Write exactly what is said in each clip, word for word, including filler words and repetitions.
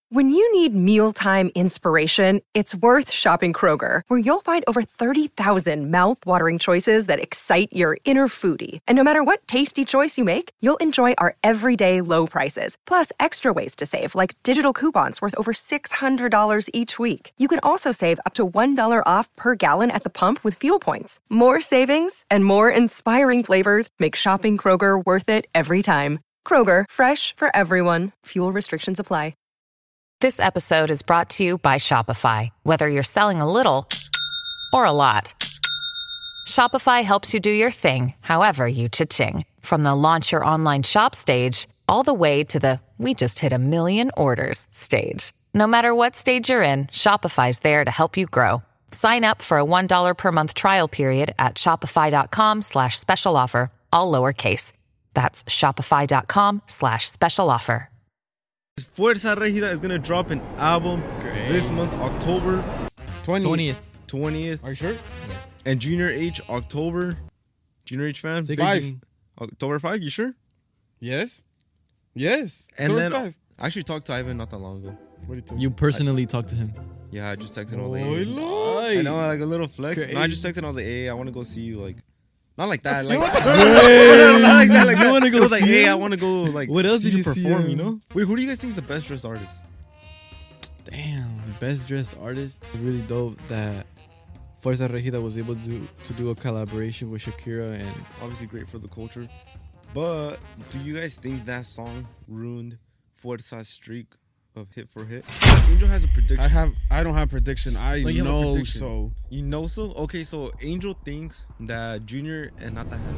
When you need mealtime inspiration, it's worth shopping Kroger, where you'll find over thirty thousand mouth-watering choices that excite your inner foodie. And no matter what tasty choice you make, you'll enjoy our everyday low prices, plus extra ways to save, like digital coupons worth over six hundred dollars each week. You can also save up to one dollar off per gallon at the pump with fuel points. More savings and more inspiring flavors make shopping Kroger worth it every time. Kroger, fresh for everyone. Fuel restrictions apply. This episode is brought to you by Shopify. Whether you're selling a little or a lot, Shopify helps you do your thing, however you cha-ching. From the launch your online shop stage, all the way to the we just hit a million orders stage. No matter what stage you're in, Shopify's there to help you grow. Sign up for a one dollar per month trial period at shopify.com slash special offer, all lowercase. That's shopify.com slash special offer. Fuerza Regida is going to drop an album Great. this month, October twentieth. twentieth. Are you sure? Yes. And Junior H, October. Junior H fan? Five. October fifth, you sure? Yes. Yes. And October then five. I actually talked to Ivan not that long ago. What did you You personally I, talked to him? Yeah, I just texted him. Oh, like, I know, like a little flex. No, I just texted him. I was like, hey, I want to go see you. Like, not like that. Like, not like that. Like, you want to go it was see like, hey, him? I want to go. Like, what else see did you perform? see You know? Wait, who do you guys think is the best dressed artist? Damn, best dressed artist. It's really dope that Fuerza Regida was able to to do a collaboration with Shakira, and obviously great for the culture. But do you guys think that song ruined Fuerza's streak of hit for hit? Angel has a prediction. I have. I don't have prediction. I no, know prediction. so. You know so? Okay, so Angel thinks that Junior and not that.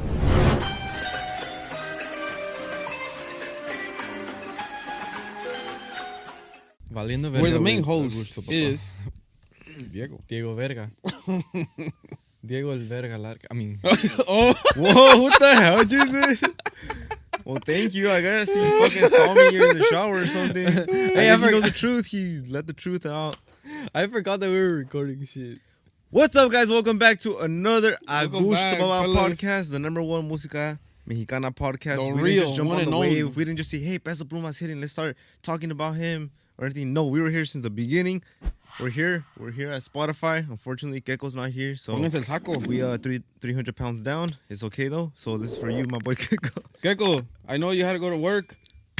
Valiendo verga, Where the main güey. host is Diego. Diego Verga. Diego el Verga Larga. I mean. oh, whoa! What the hell, Jesus? Well, thank you. I guess he fucking saw me here in the shower or something. Hey, I, I know the truth. He let the truth out. I forgot that we were recording shit. What's up, guys? Welcome back to another Welcome Agusto back, Baba fellas. podcast, the number one Música Mexicana podcast. The we real, didn't just jump one on the and only. wave. We didn't just say, hey, Peso Pluma's hitting. Let's start talking about him or anything. No, we were here since the beginning. We're here. We're here at Spotify. Unfortunately, Gecko's not here, so Pónganse el saco. we uh three three hundred pounds down. It's okay though. So this is for you, my boy Gecko. Gecko, I know you had to go to work.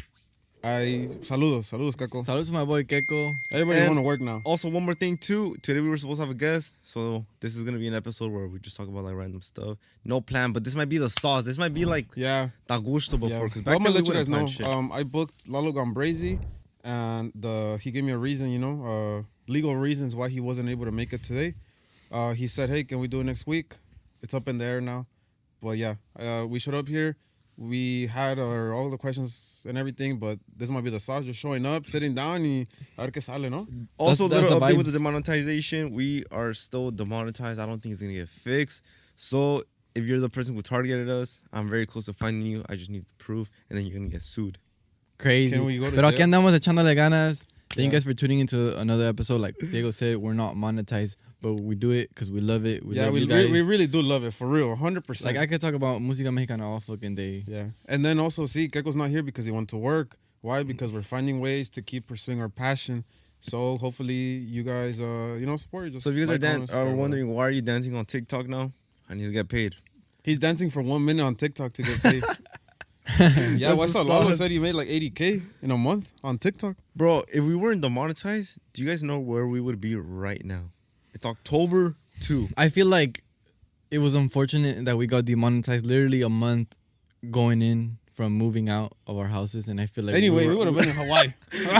I saludos, saludos, Gecko. Saludos to my boy Gecko. Everybody And want to work now. Also, one more thing too. Today we were supposed to have a guest, so this is gonna be an episode where we just talk about like random stuff. No plan, but this might be the sauce. This might be like Yeah. Tagusto before. Yeah. Because But I'm gonna let you guys know. Shit. Um, I booked Lalo Gambrazy, and the he gave me a reason. You know, uh, legal reasons why he wasn't able to make it today. Uh, he said, "Hey, can we do it next week?" It's up in the air now, but yeah, uh, we showed up here. We had our all the questions and everything, but this might be the sauce. Just showing up, sitting down, and a ver qué sale, no? Also, That's- little that's the update with the vibes. demonetization. We are still demonetized. I don't think it's gonna get fixed. So if you're the person who targeted us, I'm very close to finding you. I just need proof, and then you're gonna get sued. Crazy. Can we go to Pero aquí jail? andamos echándole ganas. Thank you Yeah. guys for tuning into another episode. Like Diego said, we're not monetized, but we do it because we love it. We yeah, love we you guys. re- we really do love it for real, one hundred percent. like I could talk about Música Mexicana all fucking day. Yeah. And then also, see, Gecko's not here because he went to work. Why? Because we're finding ways to keep pursuing our passion. So hopefully you guys, uh, you know, support. Just So if you guys like, are, dan- comment, are subscribe. wondering why are you dancing on TikTok now, I need to get paid. He's dancing for one minute on TikTok to get paid. yeah, well, I That's saw the Lalo sauce. said he made like eighty K in a month on TikTok. Bro, if we weren't demonetized, do you guys know where we would be right now? It's October second. I feel like it was unfortunate that we got demonetized literally a month going in from moving out of our houses, and I feel like Anyway, we were- would have been in Hawaii.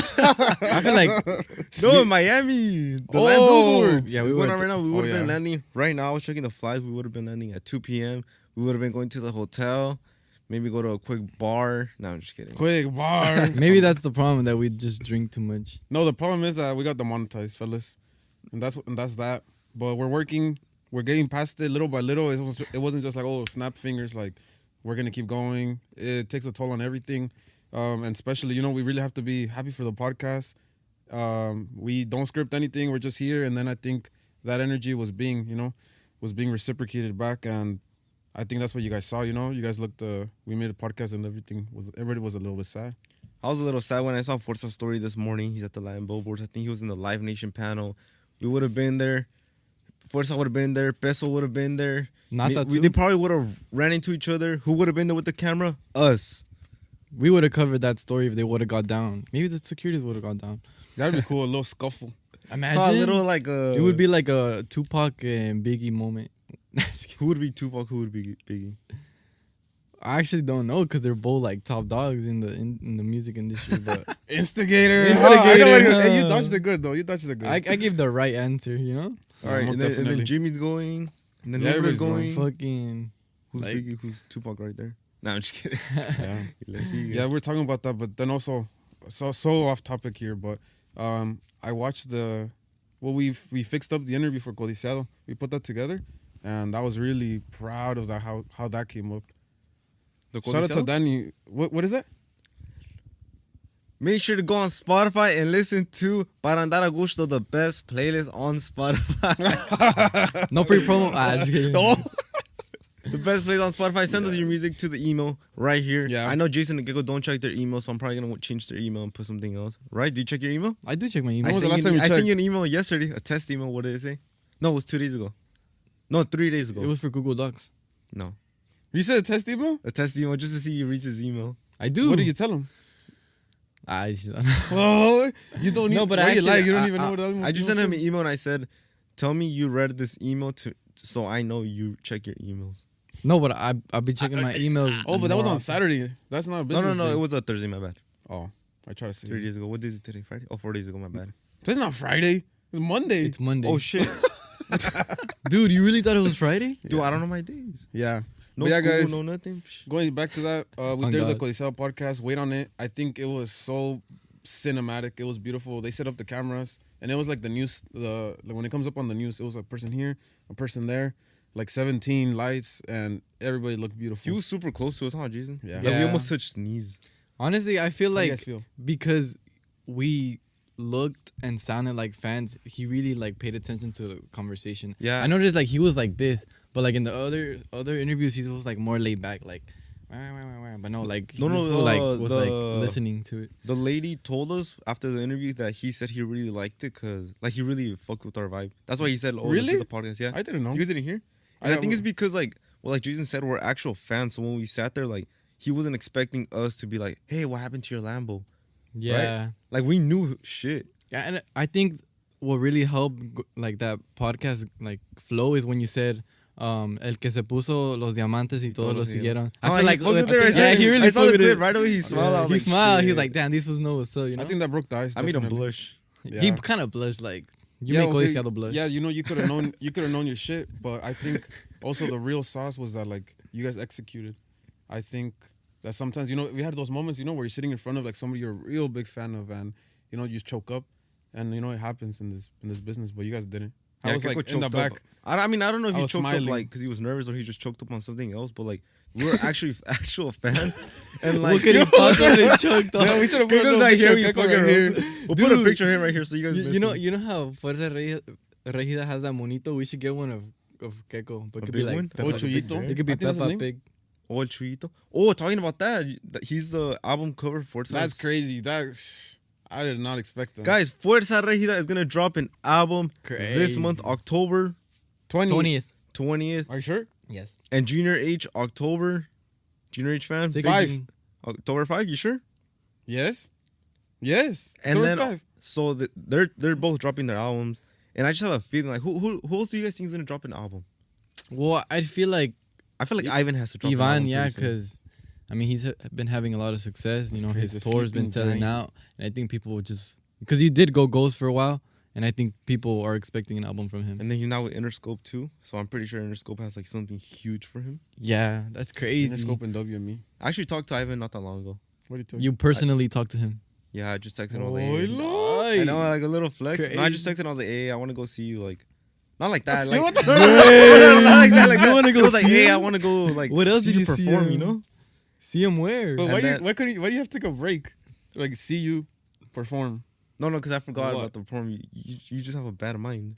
I feel like No, in Miami. The Oh. land billboards. Yeah, Yeah, we we going were- on right now. We oh, would have been yeah. landing right now. I was checking the flights. We would have been landing at two p.m. We would have been going to the hotel. Maybe go to a quick bar. No, I'm just kidding. Quick bar. maybe that's the problem, that we just drink too much. No, the problem is that we got demonetized, fellas, and that's and that's that. But we're working. We're getting past it little by little. It was it wasn't just like, oh, snap fingers. Like, we're gonna keep going. It takes a toll on everything, um, and especially, you know, we really have to be happy for the podcast. Um, we don't script anything. We're just here, and then I think that energy was being, you know, was being reciprocated back, and I think that's what you guys saw. You know, you guys looked. Uh, we made a podcast, and everything was everybody was a little bit sad. I was a little sad when I saw Forza's story this morning. He's at the Latin Billboards. I think he was in the Live Nation panel. We would have been there. Forza would have been there. Peso would have been there. Nata we, too. they probably would have ran into each other. Who would have been there with the camera? Us. We would have covered that story if they would have got down. Maybe the securities would have got down. That'd be cool. A little scuffle. Imagine. Oh, a little like a. It would be like a Tupac and Biggie moment. Who would be Tupac? Who would be Biggie? I actually don't know because they're both like top dogs in the in, in the music industry. But Instigator. Instigator, Huh, I know what you, huh. hey, you dodged it good though. You dodged it good. I, I gave the right answer, you know. All right, most and then, and definitely. then Jimmy's going. And then Yeah, Nubra's everybody's going. going. Fucking. Who's like- Biggie? Who's Tupac right there? Nah, I'm just kidding. yeah. Let's see. Yeah, we're talking about that, but then also, so so off topic here, but um, I watched the, well, we we fixed up the interview for Codiciado. We put that together, and I was really proud of that how how that came up. The Shout out to Codiciado? Danny. What what is that? Make sure to go on Spotify and listen to Para Andar a Gusto, the best playlist on Spotify. No free promo. Ah, just kidding. The best playlist on Spotify. Send us your music to the email right here. Yeah. I know Jason and Gecko don't check their email, so I'm probably going to change their email and put something else. Right? Do you check your email? I do check my I email. was the sent, last you, time you I sent checked? you an email yesterday, a test email. What did it say? No, it was two days ago. No, three days ago. It was for Google Docs. no. You said a test email? A test email just to see you reads his email. I do. What did you tell him? Ah, I just- Oh, you don't No, need. but why I you actually- lie? You don't I- even I- know what that I just sent him an email and I said, tell me you read this email to so I know you check your emails. no, but I I've been checking my emails. Oh, but that was more on often. Saturday. That's not a No, business no, no. day. It was a Thursday, my bad. Oh, I try to say. Three days ago. What day is it today? Friday? Oh, four days ago, my bad. It's not Friday. It's Monday. It's Monday. Oh, shit. Dude, you really thought it was Friday? Dude, I don't know my days. Yeah. No But yeah, school, guys. no nothing. Psh. Going back to that, uh, we On did the God. Codiciado podcast. Wait on it. I think it was so cinematic. It was beautiful. They set up the cameras, and it was like the news. The like when it comes up on the news, it was a person here, a person there, like seventeen lights, and everybody looked beautiful. He was super close to us, huh, Jason? Yeah. Like, we Yeah. almost touched knees. Honestly, I feel How do you like guys feel? because we looked and sounded like fans, he really like paid attention to the conversation. Yeah. I noticed like he was like this, but like in the other other interviews, he was like more laid back, like. "Wah, wah, wah, wah," But no, like No, this no, fool, like uh, was the- like listening to it. The lady told us after the interview that he said he really liked it because, like, he really fucked with our vibe. That's why he said, oh, Really? this is the podcast. Yeah. I didn't know. You guys didn't hear? And I- I, think it's because, like, well, like Jason said, we're actual fans. So when we sat there, like, he wasn't expecting us to be like, hey, what happened to your Lambo? Yeah. Like, we knew shit. Yeah, and I think what really helped g- like that podcast like flow is when you said um el que se puso los diamantes y todos los siguieron. I Oh, feel he like fucked with I it right think- yeah, there. he really I saw fucked the with clip it. right away. He smiled. I was he like, smiled. shit. He's like, damn, this was no what's up, you know. I think that broke the ice. I made him definitely. blush. he Yeah. kind of blushed like you Yeah, make okay. Codiciado blush. Yeah, you know, you could have known, you could have known your shit, but I think also the real sauce was that like you guys executed. I think that sometimes, you know, we had those moments, you know, where you're sitting in front of like somebody you're a real big fan of, and you know, you choke up, and you know it happens in this in this business, but you guys didn't. I Yeah, was Gecko like in the choked up. back. I, I mean, I don't know if I he was choked smiling. up like because he was nervous or he just choked up on something else, but like we were actually actual fans. And like, Look at him possibly choked up. Yeah, we should have put a Gecko's little right picture here, of we Gecko fucking right here. We'll put a Dude. picture of him right here so you guys. You, miss you know, him. you know how Fuerza Regida, Regida has that monito. We should get one of of Gecko, but A it could big be like one? Peppa Oh, Pig. Chuyito? It could be I think that's his Peppa name. Pig. Oh, El Chuyito. Oh, talking about that, you- that- he's the album cover for That's crazy. That I did not expect that. Guys, Fuerza Regida is gonna drop an album this month, Crazy. October twenty. twentieth. twentieth, Are you sure? Yes. and Junior H October. Junior H fan, Six- Five. October five. You sure? Yes. Yes. And October then five. so the, they're they're both dropping their albums, and I just have a feeling like who who who else do you guys think is gonna drop an album? Well, I feel like I feel like Ivan has to drop an Ivan, album yeah, pretty soon. because I mean he's ha- been having a lot of success. You That's know, crazy. his The tour's been sleeping selling giant. out, and I think people would just because he did go ghost for a while, and I think people are expecting an album from him. And then he's now with Interscope too, so I'm pretty sure Interscope has like something huge for him. Yeah, that's crazy. Interscope and W and me. I actually talked to Ivan not that long ago. What do you tell You personally talked to him. Yeah, I just texted him. I was Oh, like, hey. Lord. I know, like a little flex. No, I just Crazy. texted him. I was like, hey, I want to go see you. Like, not like that. Like, What the- no, no, no, no, no, not like that. Like, You that. wanna go It was like, see hey, him? I want to go. Like, What else see did you see perform? him? You know? See him where? But And why do you that- why couldn't you, why do you have to take a break? Like see you perform. No, no, because I forgot What? about the perform. You, you, you just have a bad mind.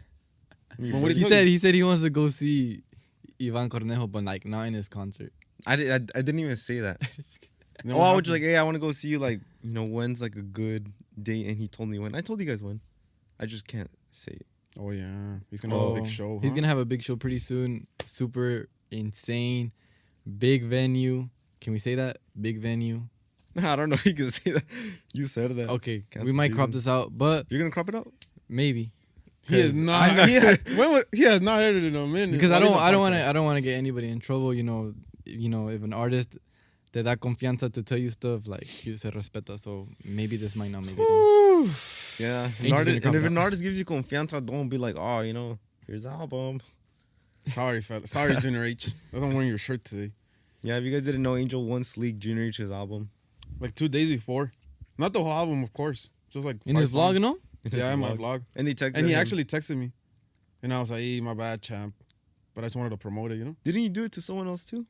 Well, what did he tell said you? he said he wants to go see Ivan Cornejo, but like not in his concert. I, did, I, I didn't even say that. Then Oh, what I was just like, happened? hey, I want to go see you like you know, when's like a good date, and he told me when. I told you guys when. I just can't say it. Oh yeah, he's gonna have a big show. He's huh? gonna have a big show pretty soon. Super insane, big venue. Can we say that? Big venue. I don't know if you can say that. You said that. Okay, Cancel we might crop season. this out, but You're gonna crop it out? maybe. He is not. he, had, when was, he has not edited in a minute. Because I At least don't, a I don't want to, podcast. I don't want to get anybody in trouble. You know, you know, if an artist te da confianza to tell you stuff, like you se respeta. So maybe this might not make it. in. Yeah. Ain't An just artist, gonna and crop if it an out. artist gives you confianza, don't be like, oh, you know, here's the album. Sorry, fella. Sorry, Junior H. I'm wearing your shirt today. Yeah, if you guys didn't know, Angel won Sleek Junior H's album. Like two days before. Not the whole album, of course. Just like In five his vlog, songs. no? Yeah, in my vlog. And they texted And he him. actually texted me. And I was like, hey, my bad, champ. But I just wanted to promote it, you know? Didn't you do it to someone else too?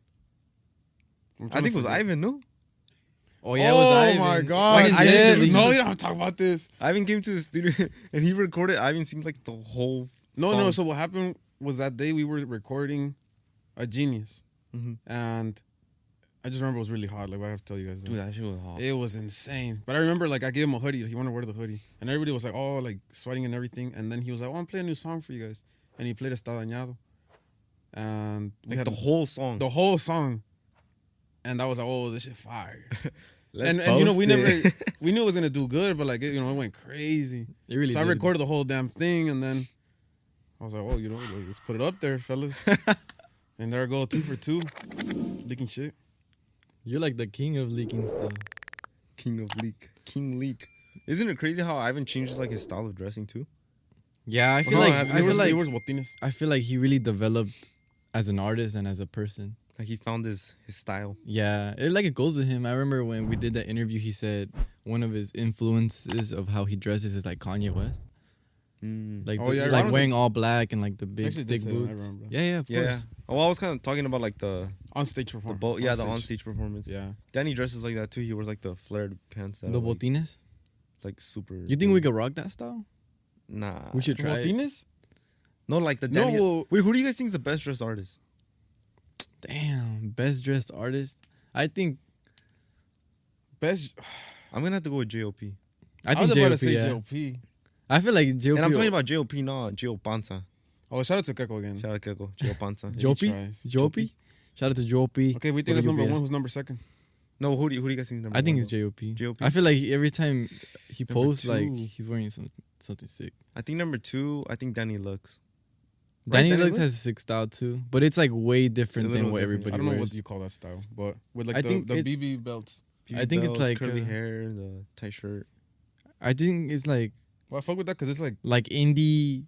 I'm I trying think to it was forget. Ivan, no? Oh yeah, it was Ivan. my Why God. didn't I they- didn't Yes. do No, this. you don't have to talk about this. Ivan came to the studio and he recorded. Ivan seemed like the whole. No, song. no. So what happened was that day we were recording a Genius. Mhm. And I just remember it was really hot. Like, I have to tell you guys. Dude, that shit was hot. It was insane. But I remember, like, I gave him a hoodie. He wanted to wear the hoodie. And everybody was like, oh, like, sweating and everything. And then he was like, oh, I'm playing a new song for you guys. And he played Está Dañado. And we Like had the whole song. the whole song. And I was like, oh, this shit fire. Let's and, and you know, we post never, it. we knew it was going to do good, but, like, it, you know, it went crazy. It really so I did. recorded the whole damn thing. And then I was like, oh, you know, like, let's put it up there, fellas. And there I go, two for two. Leaking shit. You're like the king of leaking stuff. King of Leak. King Leak. Isn't it crazy how Ivan changes like his style of dressing too? Yeah, I feel No, like I, I he feel was, like he was botines. I feel like he really developed as an artist and as a person. Like he found his his style. Yeah, it like it goes with him. I remember when we did that interview, he said one of his influences of how he dresses is like Kanye West, Mm. like Oh, the- yeah, I like don't wearing all black and like the big Actually did thick say that, I boots. remember. Yeah, yeah, of Yeah. course. Oh, I was kind of talking about like the On stage the performance. bo- yeah the on stage performance. Yeah. Danny dresses like that too. He wears like the flared pants. That The are, like, botines. like super. You think we could rock that style? Nah. We should try it. Botines? No, like the No, Danny. well- Wait, who do you guys think is the best dressed artist? Damn, best dressed artist. I think Best. I'm gonna have to go with J O P. I I, think was J O about to P. say Yeah. J O P. I feel like J O P. And I'm talking about J O P, not Gio Panza. Oh, shout out to Keko again. Shout out Keko, Gio Panza. J O P. tries. J O P. Shout out to J O P. Okay, we think that's Whatever number you one. guess. Who's number second? No, who do you, who do you guys think is number I think one, it's though? J O P. J O P? I feel like he, every time he Number posts, like two. he's wearing some, something sick. I think number two. I think Danny Lux. Right, Danny Danny Lux Lux? has a sick style too, but it's like way different A than little what different. everybody I don't know wears. what you call that style, but with like I the, think the it's- B B belts. I think it's Belts, like, curly uh, hair, the tight shirt. I think it's like Well, I fuck with that because it's like like indie,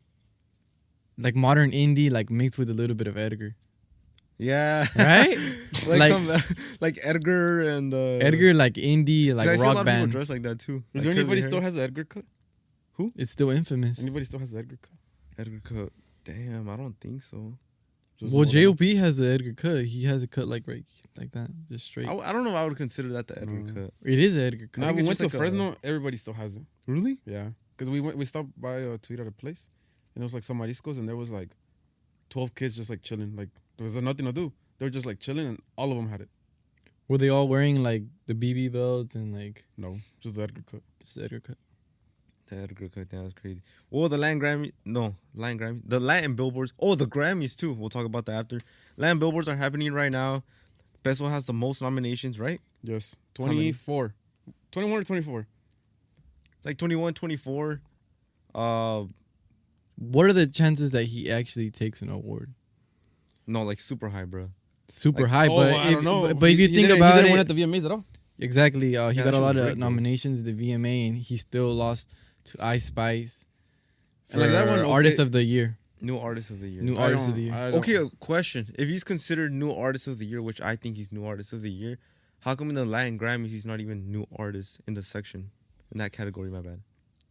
like modern indie, like mixed with a little bit of Edgar, Yeah, right? like Like- some, like Edgar and uh, Edgar, like indie, like I see a lot rock of people band. dress like that too. Is Like there curly anybody hair. still has the Edgar cut? It's still infamous. Anybody still has the Edgar cut? Edgar cut? Damn, I don't think so. Just Well, know J O that. P has the Edgar cut. He has a cut like right, like that, just straight. I, I don't know if I would consider that the Edgar Mm. cut. It is an Edgar cut. Nah, think we it's went just to like a- Fresno. Everybody still has it. Really? Yeah, because we went. We stopped by uh, to eat at a place, and it was like some mariscos, and there was like twelve kids just like chilling. Like there was nothing to do. They were just like chilling, and all of them had it. Were they all wearing like the B B belts and like No, just the Edgar cut. just the Edgar cut? The Edgar cut. That was crazy. Oh, the Latin Grammy. No, Latin Grammy. The Latin billboards. Oh, the Grammys too. We'll talk about that after. Latin billboards are happening right now. Peso has the most nominations, right? Yes, How many? twenty-four, twenty-one or twenty-four. Like twenty-one, twenty-four. Uh, What are the chances that he actually takes an award? no, like super high, bro. Super Like, high, oh, but I if, don't know. but, but if He- you he think didn't- about he didn't it, win at the V M As at all. exactly, uh, he Yeah, got that a shit lot was of rigged, though. nominations at the V M A, and he still lost to Ice Spice for And like that one, okay. Artist of the Year, New artist of the year. new I Artist of don't- the Year. I don't- Okay, a question. If he's considered new artist of the year, which I think he's new artist of the year, how come in the Latin Grammys he's not even new artist in the section in that category? My bad.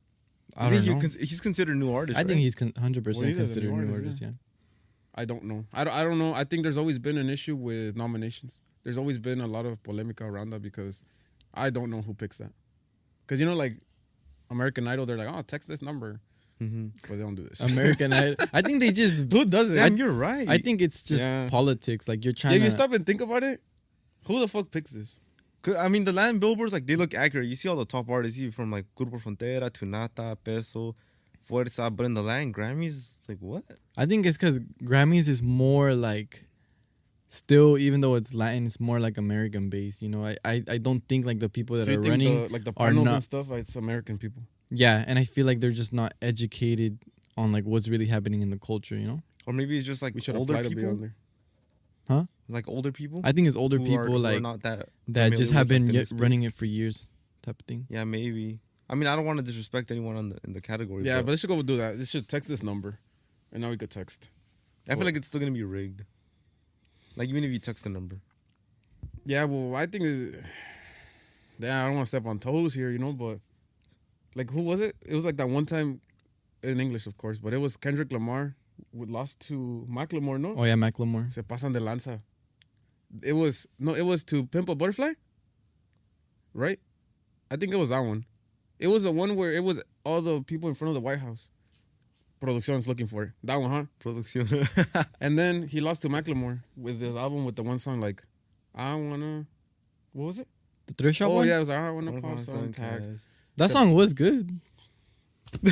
I You don't think know. he cons- he's considered new artist. I think right? he's con- one hundred Well, percent he's a new considered new artist, artist. yeah. Yeah. I don't know. I don't, I don't know. I think there's always been an issue with nominations. There's always been a lot of polemica around that because I don't know who picks that. Because, you know, like American Idol, they're like, oh, text this number. Mhm. But they don't do this. American Idol. I think they just. Who does it? Damn, you're right. I think it's just Yeah. politics. Like you're Yeah, trying if to. you stop and think about it, who the fuck picks this? 'Cause, I mean, the Latin billboards, like, they look accurate. You see all the top artists, you see from, like, Grupo Frontera to Nata, Peso, Fuerza. But in the Latin Grammys, it's like, what? I think it's because Grammys is more like, still, even though it's Latin, it's more like American based. You know, I, I, I don't think like the people that Do you are think running the, like the are panels not. and stuff, like, it's American people? Yeah, and I feel like they're just not educated on like what's really happening in the culture. You know, Or maybe it's just, like, We should older apply to be on people. there. huh? Like, older people. I think it's older who people are, who are like not that, that familiar just with, have like, been the new y- running space. it for years, type of thing. Yeah, maybe. I mean, I don't want to disrespect anyone on the in the category. Yeah, but let's just go do that. Let's should text this number, and now we could text. I feel like it's still gonna be rigged. Like, even if you text the number. Yeah, well, I think it's, yeah, I don't want to step on toes here, you know, but like, who was it? It was like that one time in English, of course, but it was Kendrick Lamar who lost to Macklemore, no? Oh yeah, Macklemore. Se pasan de lanza. It was no, it was to Pimp a Butterfly, right? I think it was that one. It was the one where it was all the people in front of the White House. Produccion's looking for it. That one, huh? Producción. And then he lost to Macklemore with his album with the one song like, I wanna, what was it? The thrift shop Oh one? yeah, it was like, I wanna One pop point some seven tags. cash. That song was good. Dude,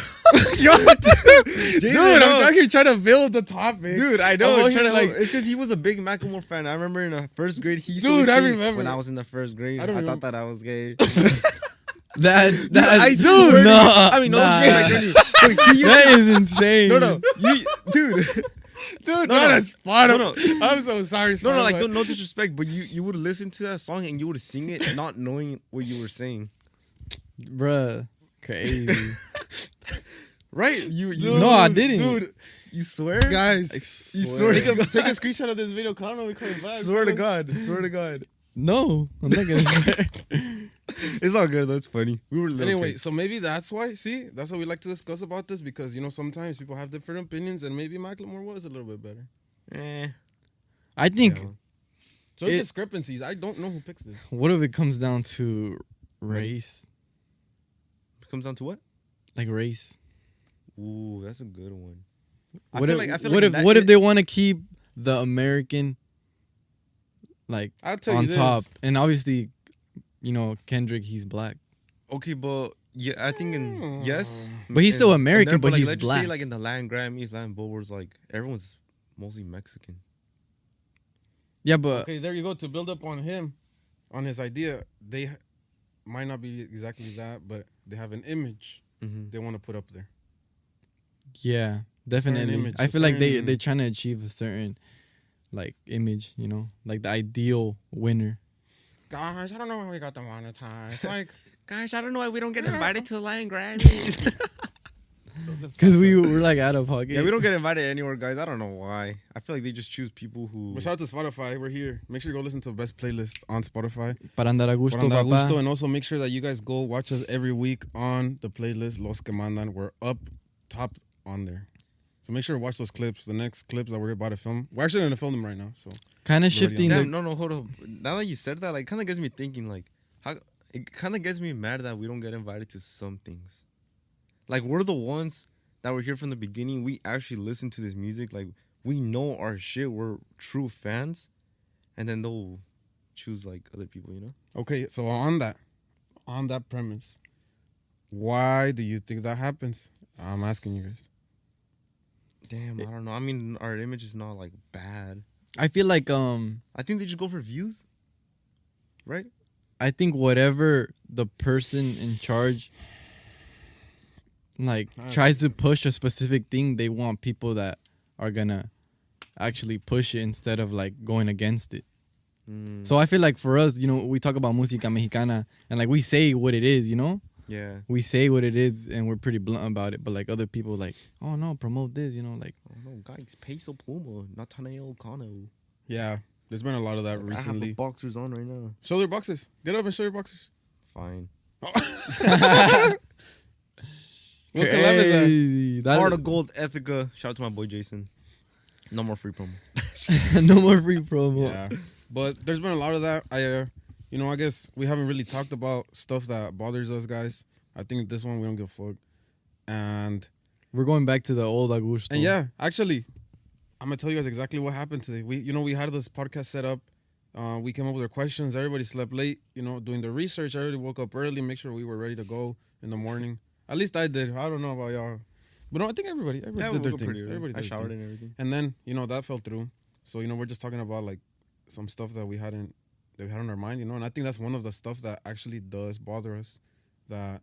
I'm out here trying to build the topic. Dude, I I'm know. out here Like, like, it's because he was a big Macklemore fan. I remember in the first grade, he used to Dude, I listen remember. when I was in the first grade. I I, don't thought remember. that I was gay. That that I dude, swear to no, you- I mean, no, nah, it's gay, like, really, but he used that to- is insane. no, no, you, dude, dude, no, not no. as fun. No, no. I'm so sorry. no, Sparrow, no, like, but- no, no disrespect, but you, you would listen to that song and you would sing it, not knowing what you were saying, Bruh, crazy. right? You, you, Dude, No, I didn't. Dude, you swear, guys, you swear, take to a, God. take a screenshot of this video. Cause I don't know we coming back. swear to fellas. God, swear to God. No, I'm not gonna say. It's all good though. It's funny. We were little Anyway, kids. so maybe that's why. See, that's why we like to discuss about this because you know sometimes people have different opinions, and maybe Macklemore was a little bit better. Eh. I think Yeah. So there's It- discrepancies. I don't know who picks this. what if it comes down to race, It comes down to what? like race? Ooh, that's a good one. I What feel if like- I feel what like if that- what if they want to keep the American like I'll tell on you this. top, and obviously, you know, Kendrick, he's black. Okay, but yeah, I think in yes, But he's still in- in American, there, but like, he's let's just black. Say, like in the Latin Grammys, Latin Billboards, like everyone's mostly Mexican. Yeah, but Okay, there you go. To build up on him, on his idea, they ha- might not be exactly that, but they have an image Mm-hmm. they want to put up there. yeah, definitely. image, I a feel like they certain- they're trying to achieve a certain like image, you know, like the ideal winner. Guys, I don't know why we got them monetized. Like, Guys, I don't know why we don't get invited to the Latin Grammys. Because we were like out of pocket. Yeah, we don't get invited anywhere, guys. I don't know why. I feel like they just choose people who. but shout out to Spotify. We're here. Make sure you go listen to the best playlist on Spotify. Para andar a gusto, Por andar a papá. gusto, and also make sure that you guys go watch us every week on the playlist Los Que Mandan. We're up top on there. So make sure to watch those clips. The next clips that we're about to film. We're actually going to film them right now. So Kind of Already on shifting. Damn, The, no, no, hold up. Now that you said that, like, kind of gets me thinking, like, how it kind of gets me mad that we don't get invited to some things. Like, we're the ones that were here from the beginning. We actually listen to this music. Like, we know our shit. We're true fans, and then they'll choose like other people, you know? okay, so on that, on that premise, why do you think that happens? I'm asking you guys. Damn, I don't know. I mean, our image is not like bad. I feel like um I think they just go for views, right? I think whatever the person in charge like I tries to push a specific thing, they want people that are gonna actually push it instead of like going against it. Mm, So I feel like for us, you know, we talk about música mexicana and like we say what it is, you know? yeah. We say what it is and we're pretty blunt about it, but like other people like, oh no, promote this, you know, like Oh no, guys, Peso Pluma, Nathaniel Cano. Yeah, there's been a lot of that I have recently. the boxers on right now. Show their boxes. Get up and show your boxes. Fine. What collab is that? crazy. That- Heart of Gold, Ethica. Shout out to my boy Jason. No more free promo. no more free promo. Yeah, but there's been a lot of that. I, uh, you know, I guess we haven't really talked about stuff that bothers us, guys. I think this one we don't give a fuck. And We're going back to the old Augusto. and yeah, actually, I'm gonna tell you guys exactly what happened today. We, you know, we had this podcast set up, Uh, we came up with our questions. Everybody slept late, you know, doing the research. Everybody woke up early, make sure we were ready to go in the morning. At least I did. I don't know about y'all. But no, I think everybody, everybody Yeah, did we their woke up thing. pretty early. Everybody I did their showered thing. and everything. And then, you know, that fell through. So, you know, we're just talking about like some stuff that we hadn't, that we had on our mind, you know, and I think that's one of the stuff that actually does bother us. That,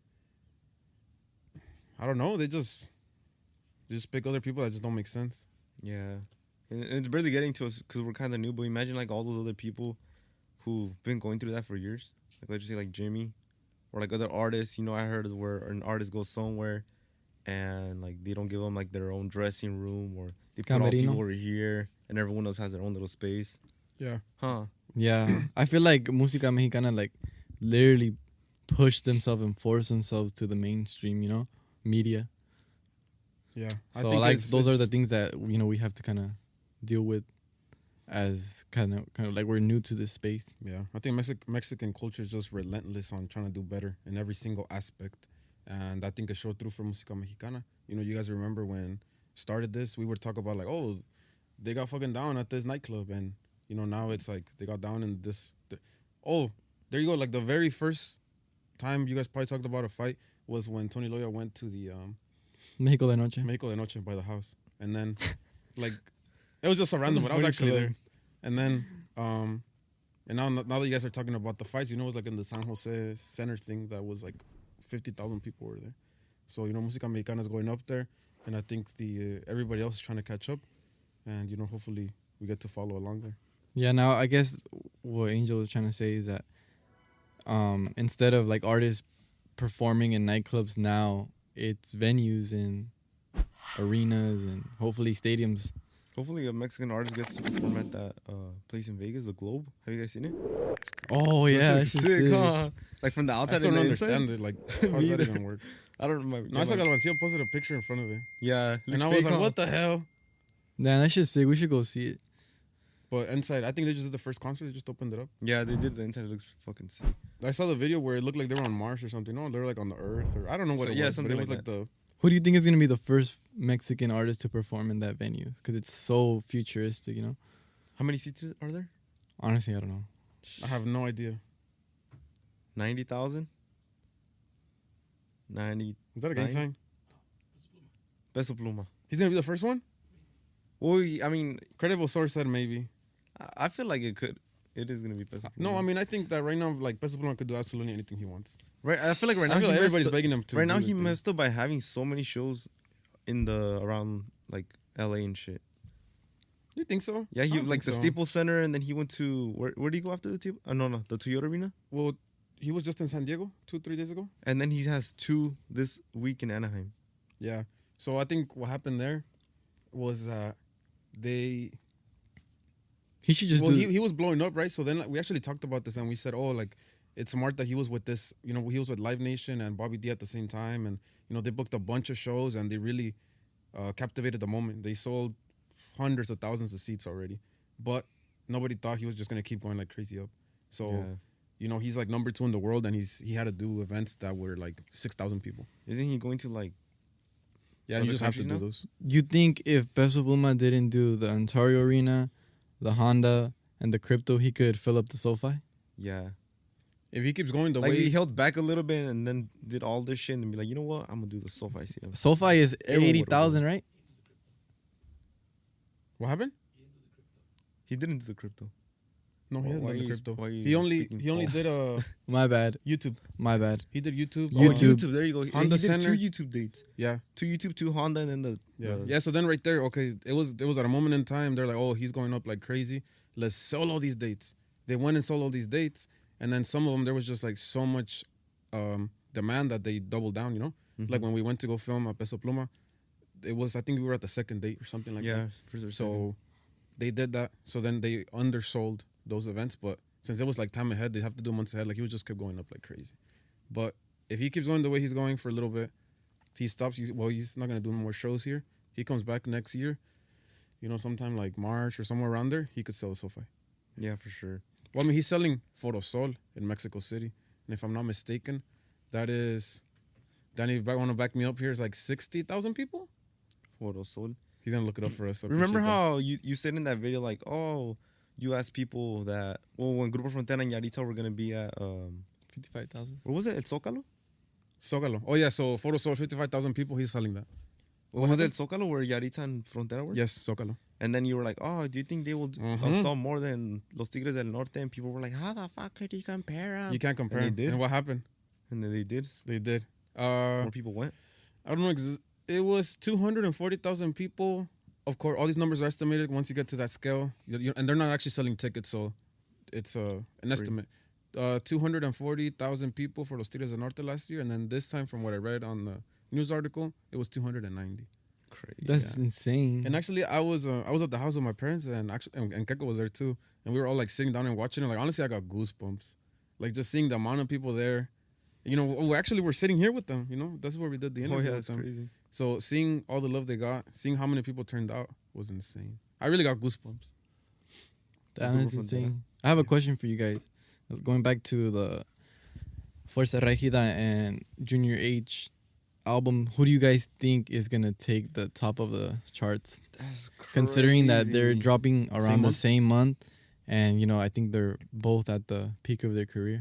I don't know, they just, they just pick other people that just don't make sense. Yeah. And and it's barely getting to us because we're kind of new, but imagine like all those other people who've been going through that for years. Like, let's just say like Jimmy or like other artists. You know, I heard where an artist goes somewhere and like they don't give them like their own dressing room, or they put all Camerino. people over here and everyone else has their own little space. Yeah. Huh. Yeah, I feel like Música Mexicana like literally pushed themselves and forced themselves to the mainstream, you know, media. Yeah. So like those are the things that you know we have to kind of deal with as kind of kind of like we're new to this space. Yeah, I think Mexic- Mexican culture is just relentless on trying to do better in every single aspect, and I think it showed through for Música Mexicana. You know, you guys remember when started this, we would talk about like, oh, they got fucking down at this nightclub, and you know now it's like they got down in this. Th- oh, there you go. Like the very first time you guys probably talked about a fight was when Tony Loya went to the um, Mexico de Noche. Mexico de Noche by the house, and then like it was just so random, but I was actually there. And then, um, and now now that you guys are talking about the fights, you know, it was like in the San Jose Center thing that was like fifty thousand people were there. So, you know, Música Mexicana is going up there, and I think the uh, everybody else is trying to catch up, and you know, hopefully we get to follow along there. Yeah, now I guess what Angel was trying to say is that um, instead of like artists performing in nightclubs now, it's venues and arenas and hopefully stadiums. Hopefully a Mexican artist gets to perform at that uh, place in Vegas, the Globe. Have you guys seen it? Oh yeah, That's that's sick, sick. huh? Like from the I outside. still and don't the inside? understand it. Like, how does that Neither. even work? I don't know. No, I saw Galvancia posted a picture in front of it, Yeah. and I was like, what the hell? Nah, that shit's sick. We should go see it. But inside, I think they just did the first concert. They just opened it up. Yeah, they did. The inside it looks fucking sick. I saw the video where it looked like they were on Mars or something. No, they were like on the Earth, or I don't know what So, it yeah, was, but something it was like like the. Who do you think is gonna be the first Mexican artist to perform in that venue? Because it's so futuristic, you know. How many seats are there? Honestly, I don't know. I have no idea. ninety thousand? ninety. Is that a gang Nine? sign? Peso Pluma. He's gonna be the first one. Well, I mean, Credible source said maybe. I- I feel like it could. It is gonna be Peso Pluma. No, I mean I think that right now, like Peso Pluma could do absolutely anything he wants. right. I feel like right now I feel he like everybody's messed up- begging him to. Right do now the he thing. messed up by having so many shows in the around like L A and shit. You think so? Yeah, I he don't like think the so. Staples Center, and then he went to where? Where did he go after the table? Uh, no, no, the Toyota Arena, Well, he was just in San Diego two, three days ago. and then he has two this week in Anaheim. Yeah. So I think what happened there was uh, they. He should just well, do. he, he was blowing up, right? So then like, we actually talked about this, and we said, oh, like it's smart that he was with this. You know, he was with Live Nation and Bobby D at the same time, and you know they booked a bunch of shows, and they really uh, captivated the moment. They sold hundreds of thousands of seats already, but nobody thought he was just gonna keep going like crazy up. So. Yeah. You know, he's like number two in the world, and he's he had to do events that were like six thousand people. Isn't he going to like? Yeah, Other you just have to countries do now? those. You think if Peso Pluma didn't do the Ontario Arena, the Honda, and the Crypto, he could fill up the SoFi? Yeah. If he keeps going the Like way he held back a little bit and then did all this shit and be like, you know what? I'm gonna do the SoFi Stadium. SoFi is Everyone eighty would've thousand, right? what happened? He didn't do the crypto. No, he Why- hasn't why done the you- crypto. why you He only speaking he only false? did uh My bad. YouTube. My bad. He did YouTube. Oh, uh, YouTube. YouTube. There you go. Honda he did Center. two YouTube dates. yeah, Two YouTube, two Honda, and then the yeah, the- yeah. So then right there, okay, it was it was at a moment in time. They're like, oh, he's going up like crazy. Let's solo these dates. They went and solo these dates, and then some of them there was just like so much um, demand that they doubled down. You know, Mm-hmm. like when we went to go film at Peso Pluma, it was I think we were at the second date or something like that. yeah. first or second. So they did that. So then they undersold those events. But since it was like time ahead, they have to do months ahead. Like he would just keep going up like crazy. But if he keeps going the way he's going for a little bit, he stops. He's, well, he's not gonna do more shows here. He comes back next year. You know, sometime like March or somewhere around there, he could sell a SoFi. yeah, for sure. Well, I mean, he's selling Photosol in Mexico City, and if I'm not mistaken, that is. Danny, if you want to back me up here, is like sixty thousand people. Photo Sol. He's gonna look it up for us. I Remember appreciate that. how you, you said in that video like, oh, you asked people that, well, when Grupo Frontera and Yaritza were gonna be at, um, fifty-five thousand. what was it? El Zócalo? Zócalo. Oh yeah, so photo sold fifty-five thousand people. He's selling that. What was it? El Zócalo, where Yaritza and Frontera were? Yes, Zócalo. And then you were like, oh, do you think they will do, uh, Mhm. sell more than Los Tigres del Norte? And people were like, how the fuck could you compare them? You can't compare. And And, they did. and what happened? And then they did. They did. Uh, More people went. I don't know. Ex- it was two hundred forty thousand people. Of course, all these numbers are estimated. Once you get to that scale, you, you, and they're not actually selling tickets, so it's uh, an estimate. Uh, two hundred forty thousand people for Los Tigres del Norte last year, and then this time, from what I read on the news article, it was two hundred ninety. Crazy. That's insane. And actually, I was uh, I was at the house with my parents, and actually, and, and Keko was there too, and we were all like sitting down and watching it. Like honestly, I got goosebumps, like just seeing the amount of people there. You know, we actually we're sitting here with them. You know, that's where we did the Oh, interview yeah, with that's them. crazy. So seeing all the love they got, seeing how many people turned out was insane. I really got goosebumps. That's insane. I have a question for you guys. Going back to the Fuerza Regida and Junior H album, who do you guys think is gonna take the top of the charts? That's Considering that they're crazy. dropping around Same the month? same month, and you know, I think they're both at the peak of their career.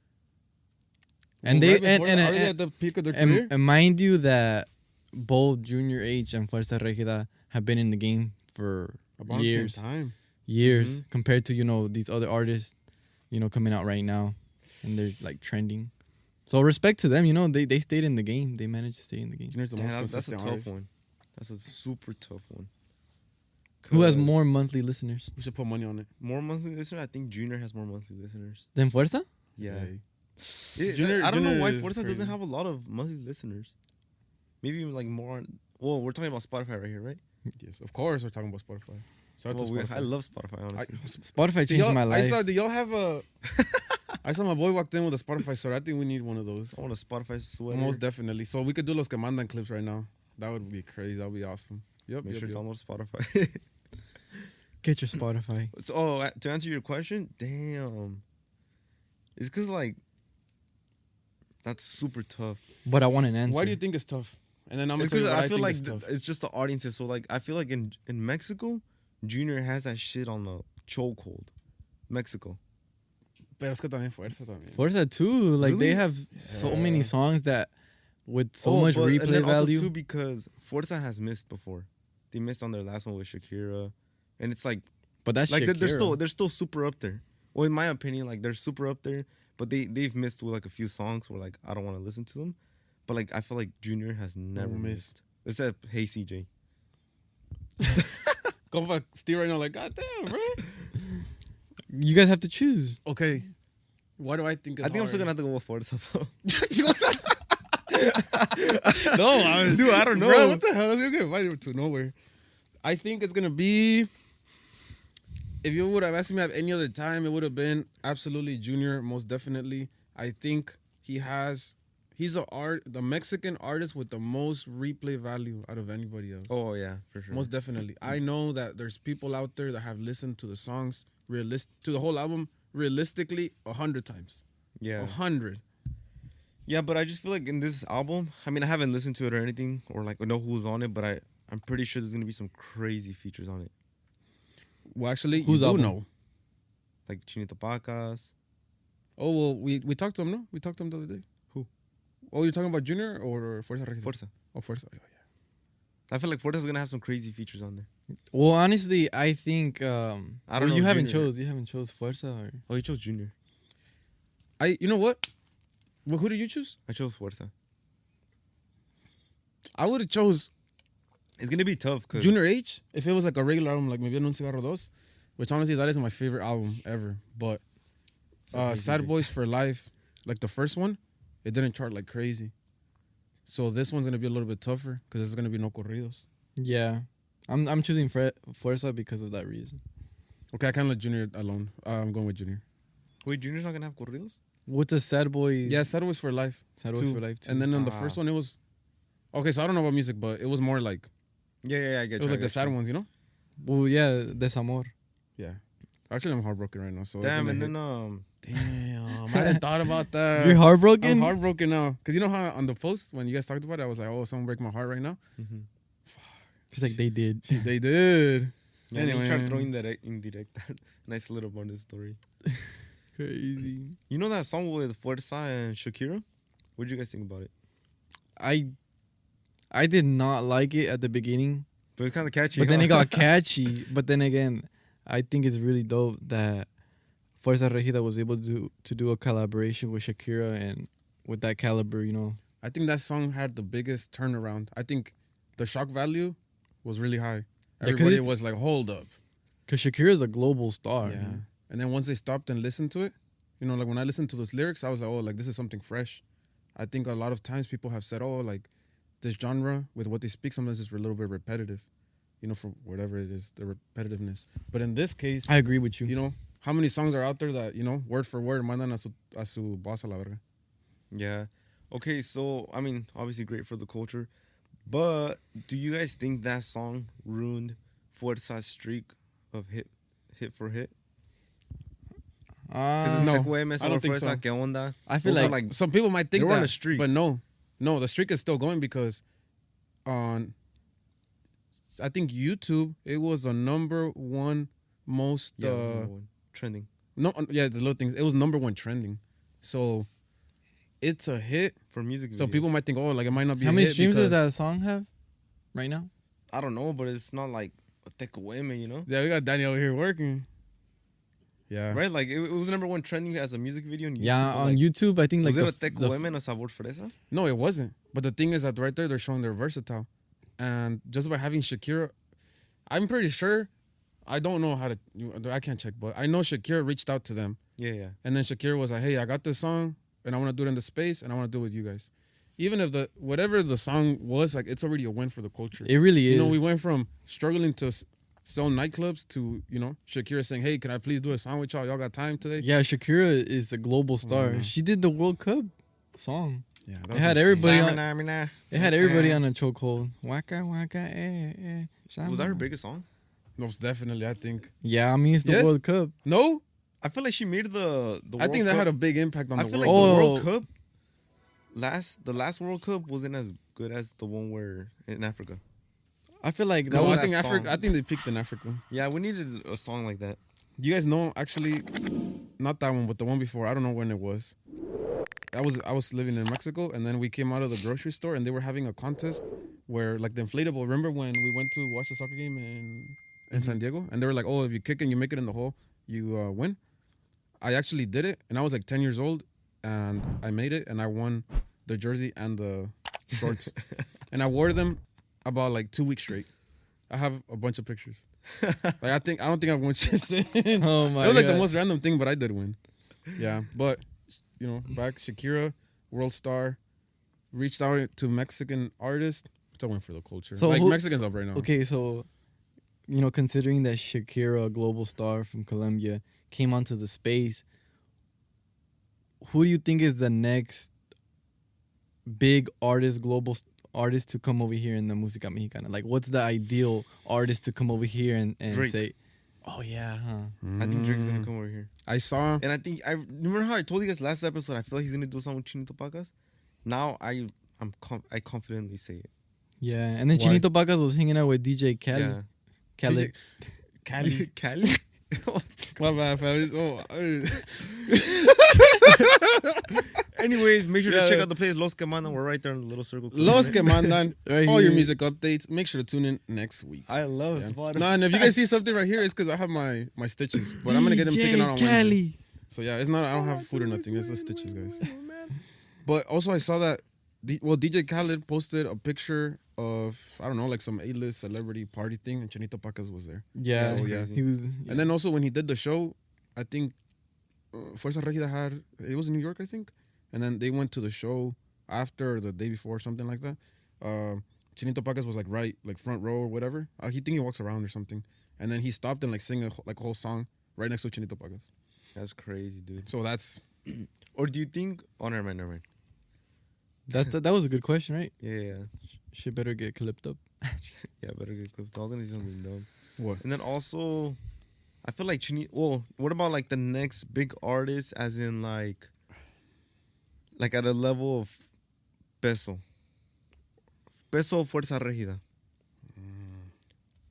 And Well, they right and, before and, that, are they and, at the peak of their and, career? and mind you that both Junior H and Fuerza Regida have been in the game for About the years. same time. years Mhm. compared to, you know, these other artists, you know, coming out right now and they're like trending. So respect to them, you know, they they stayed in the game. They managed to stay in the game. Junior's the Damn, most that's, that's a consistent tough artist. one. That's a super tough one. Who has 'Cause more monthly listeners We should put money on it. more monthly listeners? I think Junior has more monthly listeners. than Fuerza? Yeah. Hey. It- Junior- I don't know Junior why is Fuerza crazy. doesn't have a lot of monthly listeners. Maybe like more. On, well, we're talking about Spotify right here, right? Yes, of course we're talking about Spotify. Shout out Well, to we- Spotify. I love Spotify, I, honestly. Spotify do changed y'all- my I life. saw. Do y'all have a? I saw my boy walked in with a Spotify store. I think we need one of those. I want a Spotify sweater. Most definitely. So we could do Los Que Mandan clips right now. That would be crazy. That would be awesome. Yep. Make yep, sure to yep. download Spotify. Get your Spotify. So, oh, uh, to answer your question, damn. It's because, like, that's super tough. But I want an answer. Why do you think it's tough? And then I'm gonna It's tell you because why I I feel think like it's th- tough. it's just the audiences. So, like, I feel like in in Mexico, Junior has that shit on the chokehold. Mexico. Pero es que también fuerza también. Fuerza too. Like they Really? have so many songs that with so Oh, much but- and replay then also, value. too, because Forza has missed before. They missed on their last one with Shakira, and it's like but that's like they're, they're Shakira. still they're still super up there. Well, in my opinion, like they're super up there, but they they've missed with like a few songs where like I don't want to listen to them. But like I feel like Junior has never missed. missed. Except Hey C J. Compa Steve right now like, God damn, bro. You guys have to choose. Okay. Why do I think it's I think I'm still hard? gonna have to go with Forza though. No, I, Dude, I don't know. Bro, what the hell? You're gonna invite him to nowhere. I think it's gonna be. If you would have asked me at any other time, it would have been absolutely Junior, most definitely. I think he has. He's a art, the Mexican artist with the most replay value out of anybody else. Oh yeah, for sure. Most definitely. I know that there's people out there that have listened to the songs, realist to the whole album, realistically, a hundred times. yeah. A hundred. Yeah, but I just feel like in this album, I mean, I haven't listened to it or anything, or like know who's on it, but I I'm pretty sure there's gonna be some crazy features on it, Well, actually, Whose you do album? know. like Chinito Pacas. Oh well, we we talked to him, no? We talked to him the other day. Who? Oh, you're talking about Junior or Fuerza Regida? Forza. Oh, Fuerza. Oh, yeah. I feel like Forza's gonna have some crazy features on there. Well, honestly, I think um I don't well, you know haven't Junior. chose. You haven't chose Fuerza or Oh, he chose Junior. I. You know what? Well, who did you choose? I chose Forza. I would have chose It's gonna be tough because Junior H if it was like a regular album, like maybe Un Cigarro Dos, which honestly that is my favorite album ever. But uh, Sad Boys for Life, like the first one, it didn't chart like crazy. So this one's gonna be a little bit tougher because there's gonna be no corridos. yeah. I'm I'm choosing Fre- Fuerza because of that reason. Okay, I can't let Junior alone. Uh, I'm going with Junior. Wait, Junior's not gonna have corridos? What's a Sad Boys? Yeah, Sad Boys for Life. Sad Boys too. for Life too. And then on the Ah. first one, it was okay. So I don't know about music, but it was more like Yeah, yeah, yeah I get it you. was I like the get sad you. ones, you know? well, yeah, Desamor. Yeah. Actually, I'm heartbroken right now. So it's Damn, gonna and hit. then um, Damn, I hadn't thought about that. You're heartbroken. I'm heartbroken now. Because you know how on the post, when you guys talked about it, I was like, oh, someone break my heart right now. It's like they did. They did. Yeah, and he Anyway. tried throwing that indirect. Nice little bonus story. Crazy. You know that song with Fuerza and Shakira? What did you guys think about it? I I did not like it at the beginning, But it's kind of catchy. but then huh? it got catchy. But then again, I think it's really dope that Fuerza Regida was able to to do a collaboration with Shakira and with that caliber, you know. I think that song had the biggest turnaround. I think the shock value was really high. Yeah, 'cause Everybody it's- was like, hold up. Because Shakira is a global star. Yeah. And then once they stopped and listened to it, you know, like when I listened to those lyrics, I was like, oh, like this is something fresh. I think a lot of times people have said, oh, like this genre with what they speak sometimes is a little bit repetitive, you know, for whatever it is, the repetitiveness. But in this case, I agree with you. you know, how many songs are out there that, you know, word for word, mandan a su, a su boss a la verga. Yeah. Okay, so, I mean, obviously great for the culture. But do you guys think that song ruined Fuerza's streak of hit hit for hit? Uh, no, Like, "Güey, me I salvó don't think Fuerza, so. ¿qué onda?" I feel Those are like, Some people might think They were that, on a streak. but no, no, the streak is still going because on, I think YouTube, it was the number one most, Yeah, uh, number one. Trending. no, yeah, the little things. It was number one trending, so it's a hit. For music videos. So people might think, oh, like it might not be. how a many hit streams does because- that song have right now? I don't know, but it's not like a thick women, you know? Yeah, we got Danny over here working. Yeah, Right? Like, it, it was number one trending as a music video on YouTube. Yeah, but, on like, YouTube, I think like was it the, a thick the f- women, a sabor fresa? No, it wasn't. But the thing is that right there, they're showing they're versatile. And just by having Shakira, I'm pretty sure, I don't know how to, I can't check, but I know Shakira reached out to them. Yeah, yeah. And then Shakira was like, hey, I got this song and I want to do it in the space and I want to do it with you guys. Even if the, whatever the song was, like, it's already a win for the culture. It really is. You know, we went from struggling to s- sell nightclubs to, you know, Shakira saying, hey, can I please do a song with y'all? Y'all got time today? Yeah, Shakira is a global star. Mhm. She did the World Cup song. Yeah, that It was had insane. everybody on. Samina, mina. It had everybody on a chokehold. Waka waka eh eh. Was that her shama. biggest song? Most definitely, I think. Yeah, I mean it's the Yes? World Cup. No? I feel like she made the the. I World think that Cup. had a big impact on I the feel world. like Oh. the World Cup. Last the last World Cup wasn't as good as the one where in Africa. I feel like that No, I was that think song. Africa. I think they peaked in Africa. Yeah, we needed a song like that. You guys know, actually, not that one, but the one before. I don't know when it was. I was I was living in Mexico, and then we came out of the grocery store, and they were having a contest where, like, the inflatable. Remember when we went to watch the soccer game in in San Diego, and they were like, "Oh, if you kick and you make it in the hole, you uh, win." I actually did it, and I was like ten years old, and I made it, and I won the jersey and the shorts, and I wore them about like two weeks straight. I have a bunch of pictures. Like I think I don't think I've won shit since. Oh my It was like the God. most random thing, but I did win. Yeah, but you know, back Shakira, world star, reached out to Mexican artists. It's a win for the culture. So like who- Mexicans up right now. Okay, so you know, considering that Shakira, a global star from Colombia, came onto the space, who do you think is the next big artist, global s- artist to come over here in the música mexicana? Like, what's the ideal artist to come over here and, and Drake. say, "Oh yeah, huh?" I think Drake's Mm. gonna come over here. I saw. And I think I remember how I told you guys last episode. I feel like he's gonna do a song with Chinito Pacas. Now I I'm com- I confidently say it. Yeah, and then Why? Chinito Pacas was hanging out with D J Khaled. Yeah. Khaled. Cali. Cali. My bad, fam. Oh, uh, Anyways, make sure Yeah. to check out the playlist Los Que Mandan. We're right there in the little circle. Los que mandan. Right all your here. music updates. Make sure to tune in next week. I love Yeah. Spotify. No, and if you guys see something right here, it's because I have my my stitches, but I'm gonna get them taken out on Wednesday. Cali. So yeah, it's not. I don't have food or nothing. It's the stitches, guys. But also, I saw that. D- well, D J Khaled posted a picture of I don't know, like some A-list celebrity party thing, and Chinito Pacas was there. Yeah, So, yeah. he was. And then also when he did the show, I think uh, Fuerza Regida had it was in New York, I think, and then they went to the show after or the day before, or something like that. Uh, Chinito Pacas was like right, like front row or whatever. Uh, he think he walks around or something, and then he stopped and like sang a, wh- like a whole song right next to Chinito Pacas. That's crazy, dude. So that's Or do you think? Oh, never mind, never mind. that, that that was a good question, right? Yeah, yeah, Shit better get clipped up. yeah. Better get clipped. I was gonna say something dumb. what. And then also, I feel like Chini. Well, what about like the next big artist, as in like, like at a level of Peso, Peso Fuerza Regida.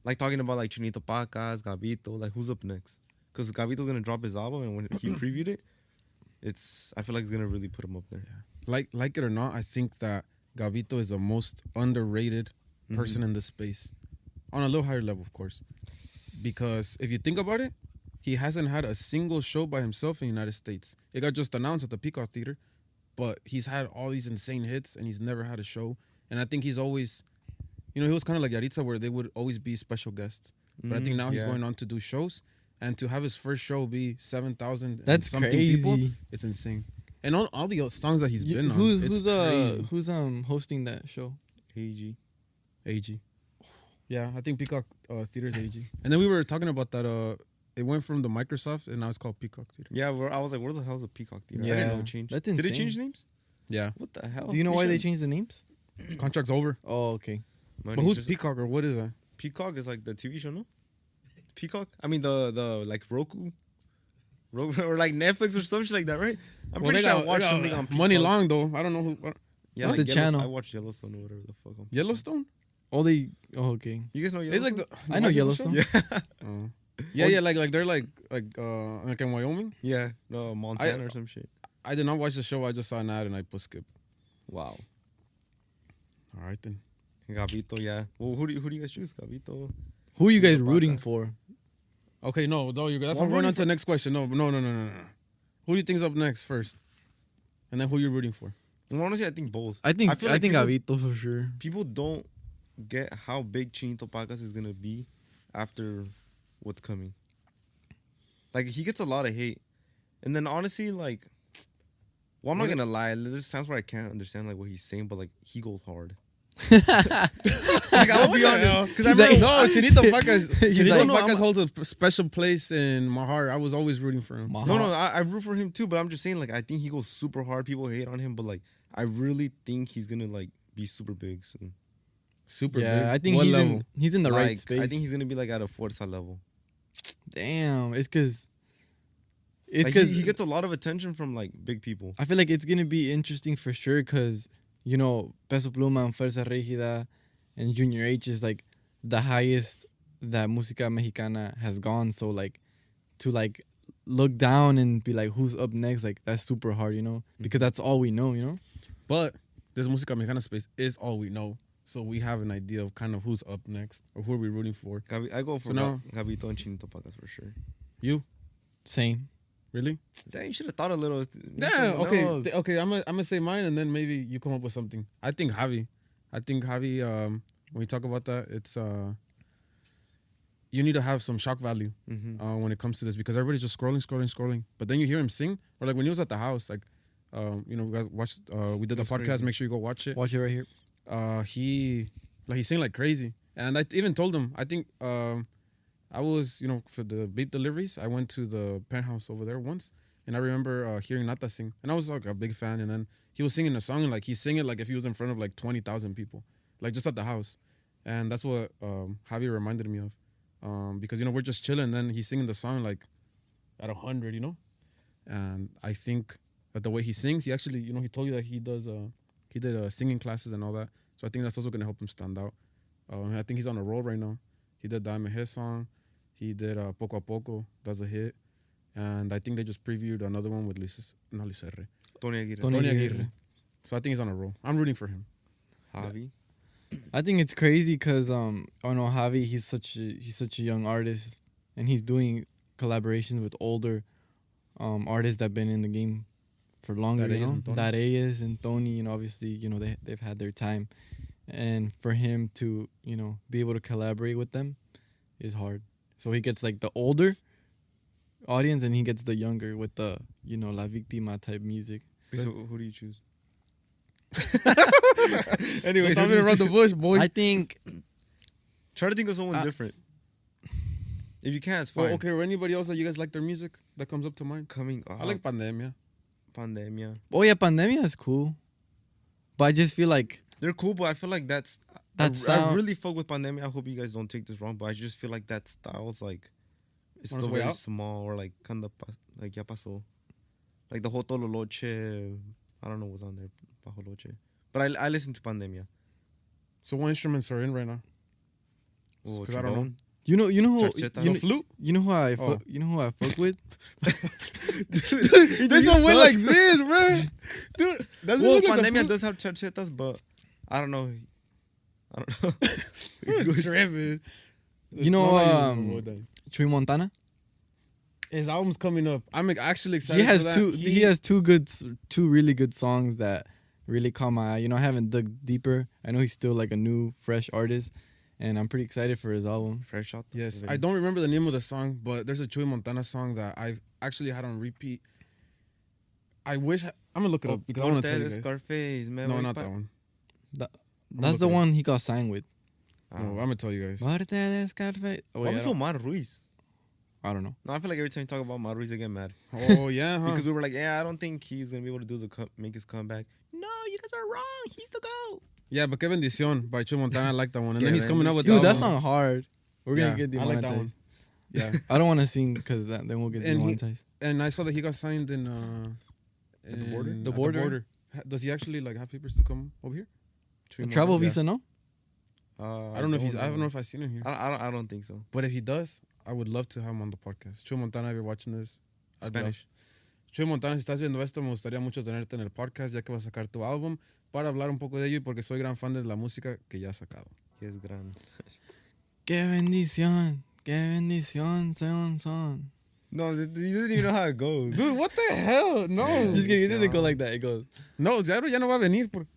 Like talking about like Chinito Pacas, Gabito. Like who's up next? Because Gabito's gonna drop his album, and when he previewed it, it's I feel like it's gonna really put him up there. Like like it or not, I think that Gabito is the most underrated person in this space, on a little higher level, of course. Because if you think about it, he hasn't had a single show by himself in the United States. It got just announced at the Peacock Theater, but he's had all these insane hits, and he's never had a show. And I think he's always, you know, he was kind of like Yaritza, where they would always be special guests. But I think now he's yeah. going on to do shows, and to have his first show be seven thousand That's something crazy. people, it's insane. And all, all the songs that he's You- been on, who's it's who's uh crazy. who's um hosting that show? A G. A G. Yeah, I think Peacock uh, Theater's A G. And then we were talking about that. Uh, it went from the Microsoft, and now it's called Peacock Theater. Yeah, we're, I was like, where the hell is the Peacock Theater? I didn't know Yeah, it changed. that's Did it insane. change names? Yeah, What the hell? Do you know why they should- changed the names? contract's over. Oh, okay. Money But who's just- Peacock, or what is that? Peacock is like the T V show, no? Peacock? I mean the the like Roku, Roku or like Netflix or some shit like that, right? I'm Well, pretty they sure I got- watched they got something on Peacock. Money Long though. I don't know who. What, Yeah, What's like the Yellowstone- channel? I watched Yellowstone or whatever the fuck. I'm- Yellowstone. Oh, they. Oh, okay. You guys know It's Yellowstone? like the. I know the Yellowstone. yeah, Oh. Yeah, yeah, like like they're like like uh like in Wyoming. yeah, no Montana I- or some shit. I did not watch the show. I just saw an ad and I put skip. Wow. All right then. Gabito, yeah. Well, who do you, who do you guys choose? Gabito. Who are you guys Chinito rooting Paca. for? Okay, no, no, you. That's Well, I'm going rooting on to for- the next question. No, no, no, no, no, no. Who do you think's up next first? And then who you rooting for? Well, honestly, I think both. I think I, feel like think people, Gabito for sure. people don't get how big Chinito Pacas is gonna be after what's coming. Like he gets a lot of hate, and then honestly, like, well, I'm not What- gonna lie. There's times where I can't understand like what he's saying, but like he goes hard. Like I'll be honest, because I He's like- remember No, Chinito Pacas. He's Chinito like- No, no, Pacas I'm- holds a p- special place in my heart. I was always rooting for him. My No, no, heart. I, I root for him too, but I'm just saying, like, I think he goes super hard. People hate on him, but like, I really think he's gonna like be super big soon. Super Yeah, big. I think What he's level? in he's in the Like, right space. I think he's gonna be like at a Forza level. Damn, it's because it's Like, because he, he gets a lot of attention from like big people. I feel like it's gonna be interesting for sure because you know Peso Pluma and Fuerza Regida and Junior H is like the highest that Música Mexicana has gone. So like to like look down and be like who's up next, like that's super hard, you know, because that's all we know, you know. But this Música Mexicana space is all we know. So we have an idea of kind of who's up next or who are we rooting for. Gabi, I go for So now- Ga- Gabito and Chinito Pacas for sure. You? Same. Really? Damn, you should have thought a little. Yeah, someone okay. else. th- okay, I'm gonna I'm gonna say mine and then maybe you come up with something. I think Javi. I think Javi, um, when we talk about that, it's uh you need to have some shock value Mhm. uh, when it comes to this because everybody's just scrolling, scrolling, scrolling. But then you hear him sing, or like when he was at the house, like um, you know, we guys watched uh, we did the That's podcast, crazy. make sure you go watch it. Watch it right here. uh, he like he sang like crazy, and I even told him. I think um, I was you know for the beat deliveries. I went to the penthouse over there once, and I remember uh, hearing Nata sing, and I was like a big fan. And then he was singing a song, and like he sang it like if he was in front of like twenty thousand people, like just at the house, and that's what um, Javi reminded me of, um, because you know we're just chilling, and then he's singing the song like at a hundred, you know, and I think that the way he sings, he actually you know he told you that he does uh, he did uh, singing classes and all that. So I think that's also gonna help him stand out. Um, I think he's on a roll right now. He did Diamond Hit song. He did uh, Poco a Poco. That's a hit. And I think they just previewed another one with Luis, no Luis R. Tony Aguirre. Tony Tony Aguirre. Aguirre. So I think he's on a roll. I'm rooting for him. Javi. I think it's crazy because um, I know Javi. He's such a, he's such a young artist, and he's doing collaborations with older um, artists that've been in the game for longer. You Dareyes know, and Tony. Dareyes and Tony, and obviously, you know, they they've had their time, and for him to you know be able to collaborate with them is hard. So he gets like the older audience, and he gets the younger with the you know La Victima type music. So who do you choose? Anyways, Anyways, I'm who do gonna you run the choose? bush, boy. I think Try to think of someone Uh, different. If you can, it's fine. Well, okay, or anybody else that you guys like their music that comes up to mind? Coming. Uh, I like Pandemia. Pandemia. oh yeah, Pandemia is cool, but I just feel like They're cool, but I feel like that's. That I, I sound- really fuck with Pandemia. I hope you guys don't take this wrong, but I just feel like that style's like. It's On its still way very out? small or like kinda pa- like ya pasó. Like the whole Tololoche. I don't know what's on there. Bajo Loche. But I I listen to Pandemia. So what instruments are in right now? Oh, 'Cause I don't know. Chibon. You know, you know who, Chacheta. you No know, flute? you know who I, fu- Oh. you know who I fuck with. This one went like this, bro. Dude, that's Well, look like the Pandemia flute. does have chachetas, but I don't know. I don't know. You're tripping. You know, No, no, you- um, Chuy Montana. His album's coming up. I'm actually excited. He has for that. two. He, has two good, s- two really good songs that really caught my eye. You know, I haven't dug deeper. I know he's still like a new, fresh artist, and I'm pretty excited for his album. Fresh out. Yes, I don't remember the name of the song, but there's a Chuy Montana song that I've actually had on repeat. I wish I'm gonna look it up because I want to tell you guys. Scarface, man. No, not that one. That, I'm that's the looking. one he got signed with. No, I'm gonna tell you guys. Muerte de Scarface. Oh, wait, I, What's with don't, Mar Ruiz? I don't know. No, I feel like every time you talk about Mar Ruiz, they get mad. Oh yeah, huh? Because we were like, yeah, I don't think he's gonna be able to do the co- make his comeback. No, you guys are wrong. He's the GOAT. Yeah, but Que Bendición by Chuy Montana, I like that one. And Que then he's coming up with Dude, the that album. song hard. We're gonna Yeah, get I like that demonetized. one. Yeah, I don't want to sing because then we'll get And he- demonetized. and I saw that he got signed in uh, At the border? in- The at border? Ha- Does he actually like have papers to come over here? A travel yeah. visa, no? Uh, I don't know if he's. I don't know if I've seen him here. I don't, I don't. I don't think so. But if he does, I would love to have him on the podcast. Chuy Montana, if you're watching this, I'd love- Spanish. Chuy Montana, si estás viendo esto, me gustaría mucho tenerte en el podcast ya que vas a sacar tu álbum para hablar un poco de ello y porque soy gran fan de la música que ya has sacado. He is gran. Qué bendición, qué bendición son son. No, he doesn't even know how it goes. Dude, what the hell? No. Just kidding. It doesn't go like that. It goes. No, Zairo ya no va a venir. Por...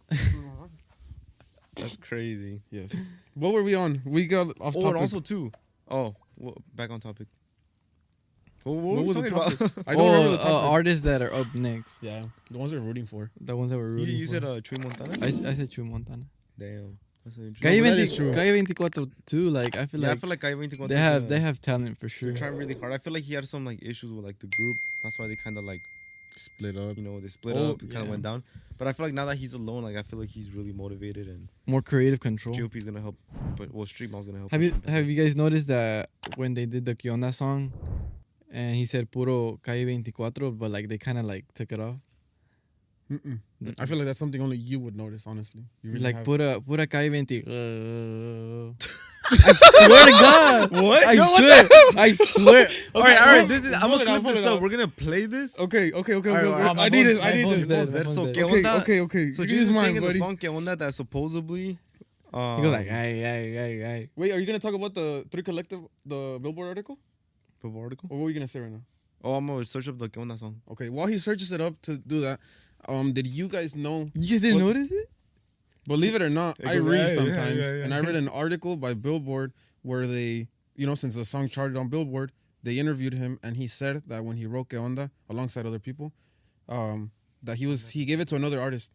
That's crazy. Yes. What were we on? We got off Oh, topic. and also too. Oh, well, back on topic. What, what, What were we was the talking about? topic? I don't oh, remember the uh, topic. artists that are up next. Yeah, the ones we're rooting for. The ones that were you rooting you for. said uh, Chuy Montana. I, I said Chuy Montana. Damn, that's so interesting. Calle, but that twenty, is true. Calle twenty-four too. Like I feel Yeah, I like feel like Calle twenty-four they is, have uh, they have talent for sure. They're trying really hard. I feel like he had some like issues with like the group. That's why they kind of like Split up. you know they split Oh, up. Kind of yeah. went down. But I feel like now that he's alone, like I feel like he's really motivated and More creative control. G O P's gonna help. But well, Street Mom's gonna help. Have push you him back. have you guys noticed that when they did the ¿Qué onda song, and he said puro Calle twenty-four, but like they kind of like took it off. Mm-mm. I feel like that's something only you would notice, honestly. You really Like have... pura pura Calle twenty. Uh, I swear to God. What? I No, what swear. I swear. All right, all right. hold- This is, I'm hold gonna it out, clip hold this it up. out. We're gonna play this. Okay, okay, okay, All okay. right, okay. all right, I my need phone's- this. I my need phone's this. dead. That's so Dead. ¿Qué Okay, onda? okay, okay. So Read Jesus his mind, singing the buddy. song "Que onda" that supposedly. Um, He goes like, ay, ay, ay, ay. Wait, are you gonna talk about the Three Collective, the Billboard article, Billboard article. or what are you gonna say right now? Oh, I'm gonna search up the "Que onda" song. Okay, while he searches it up to do that, um, did you guys know? You guys didn't What- notice it? Believe it or not, It I goes, read yeah, yeah, sometimes, yeah, yeah. and I read an article by Billboard where they, you know, since the song charted on Billboard, they interviewed him, and he said that when he wrote "Que onda" alongside other people, um, that he was he gave it to another artist.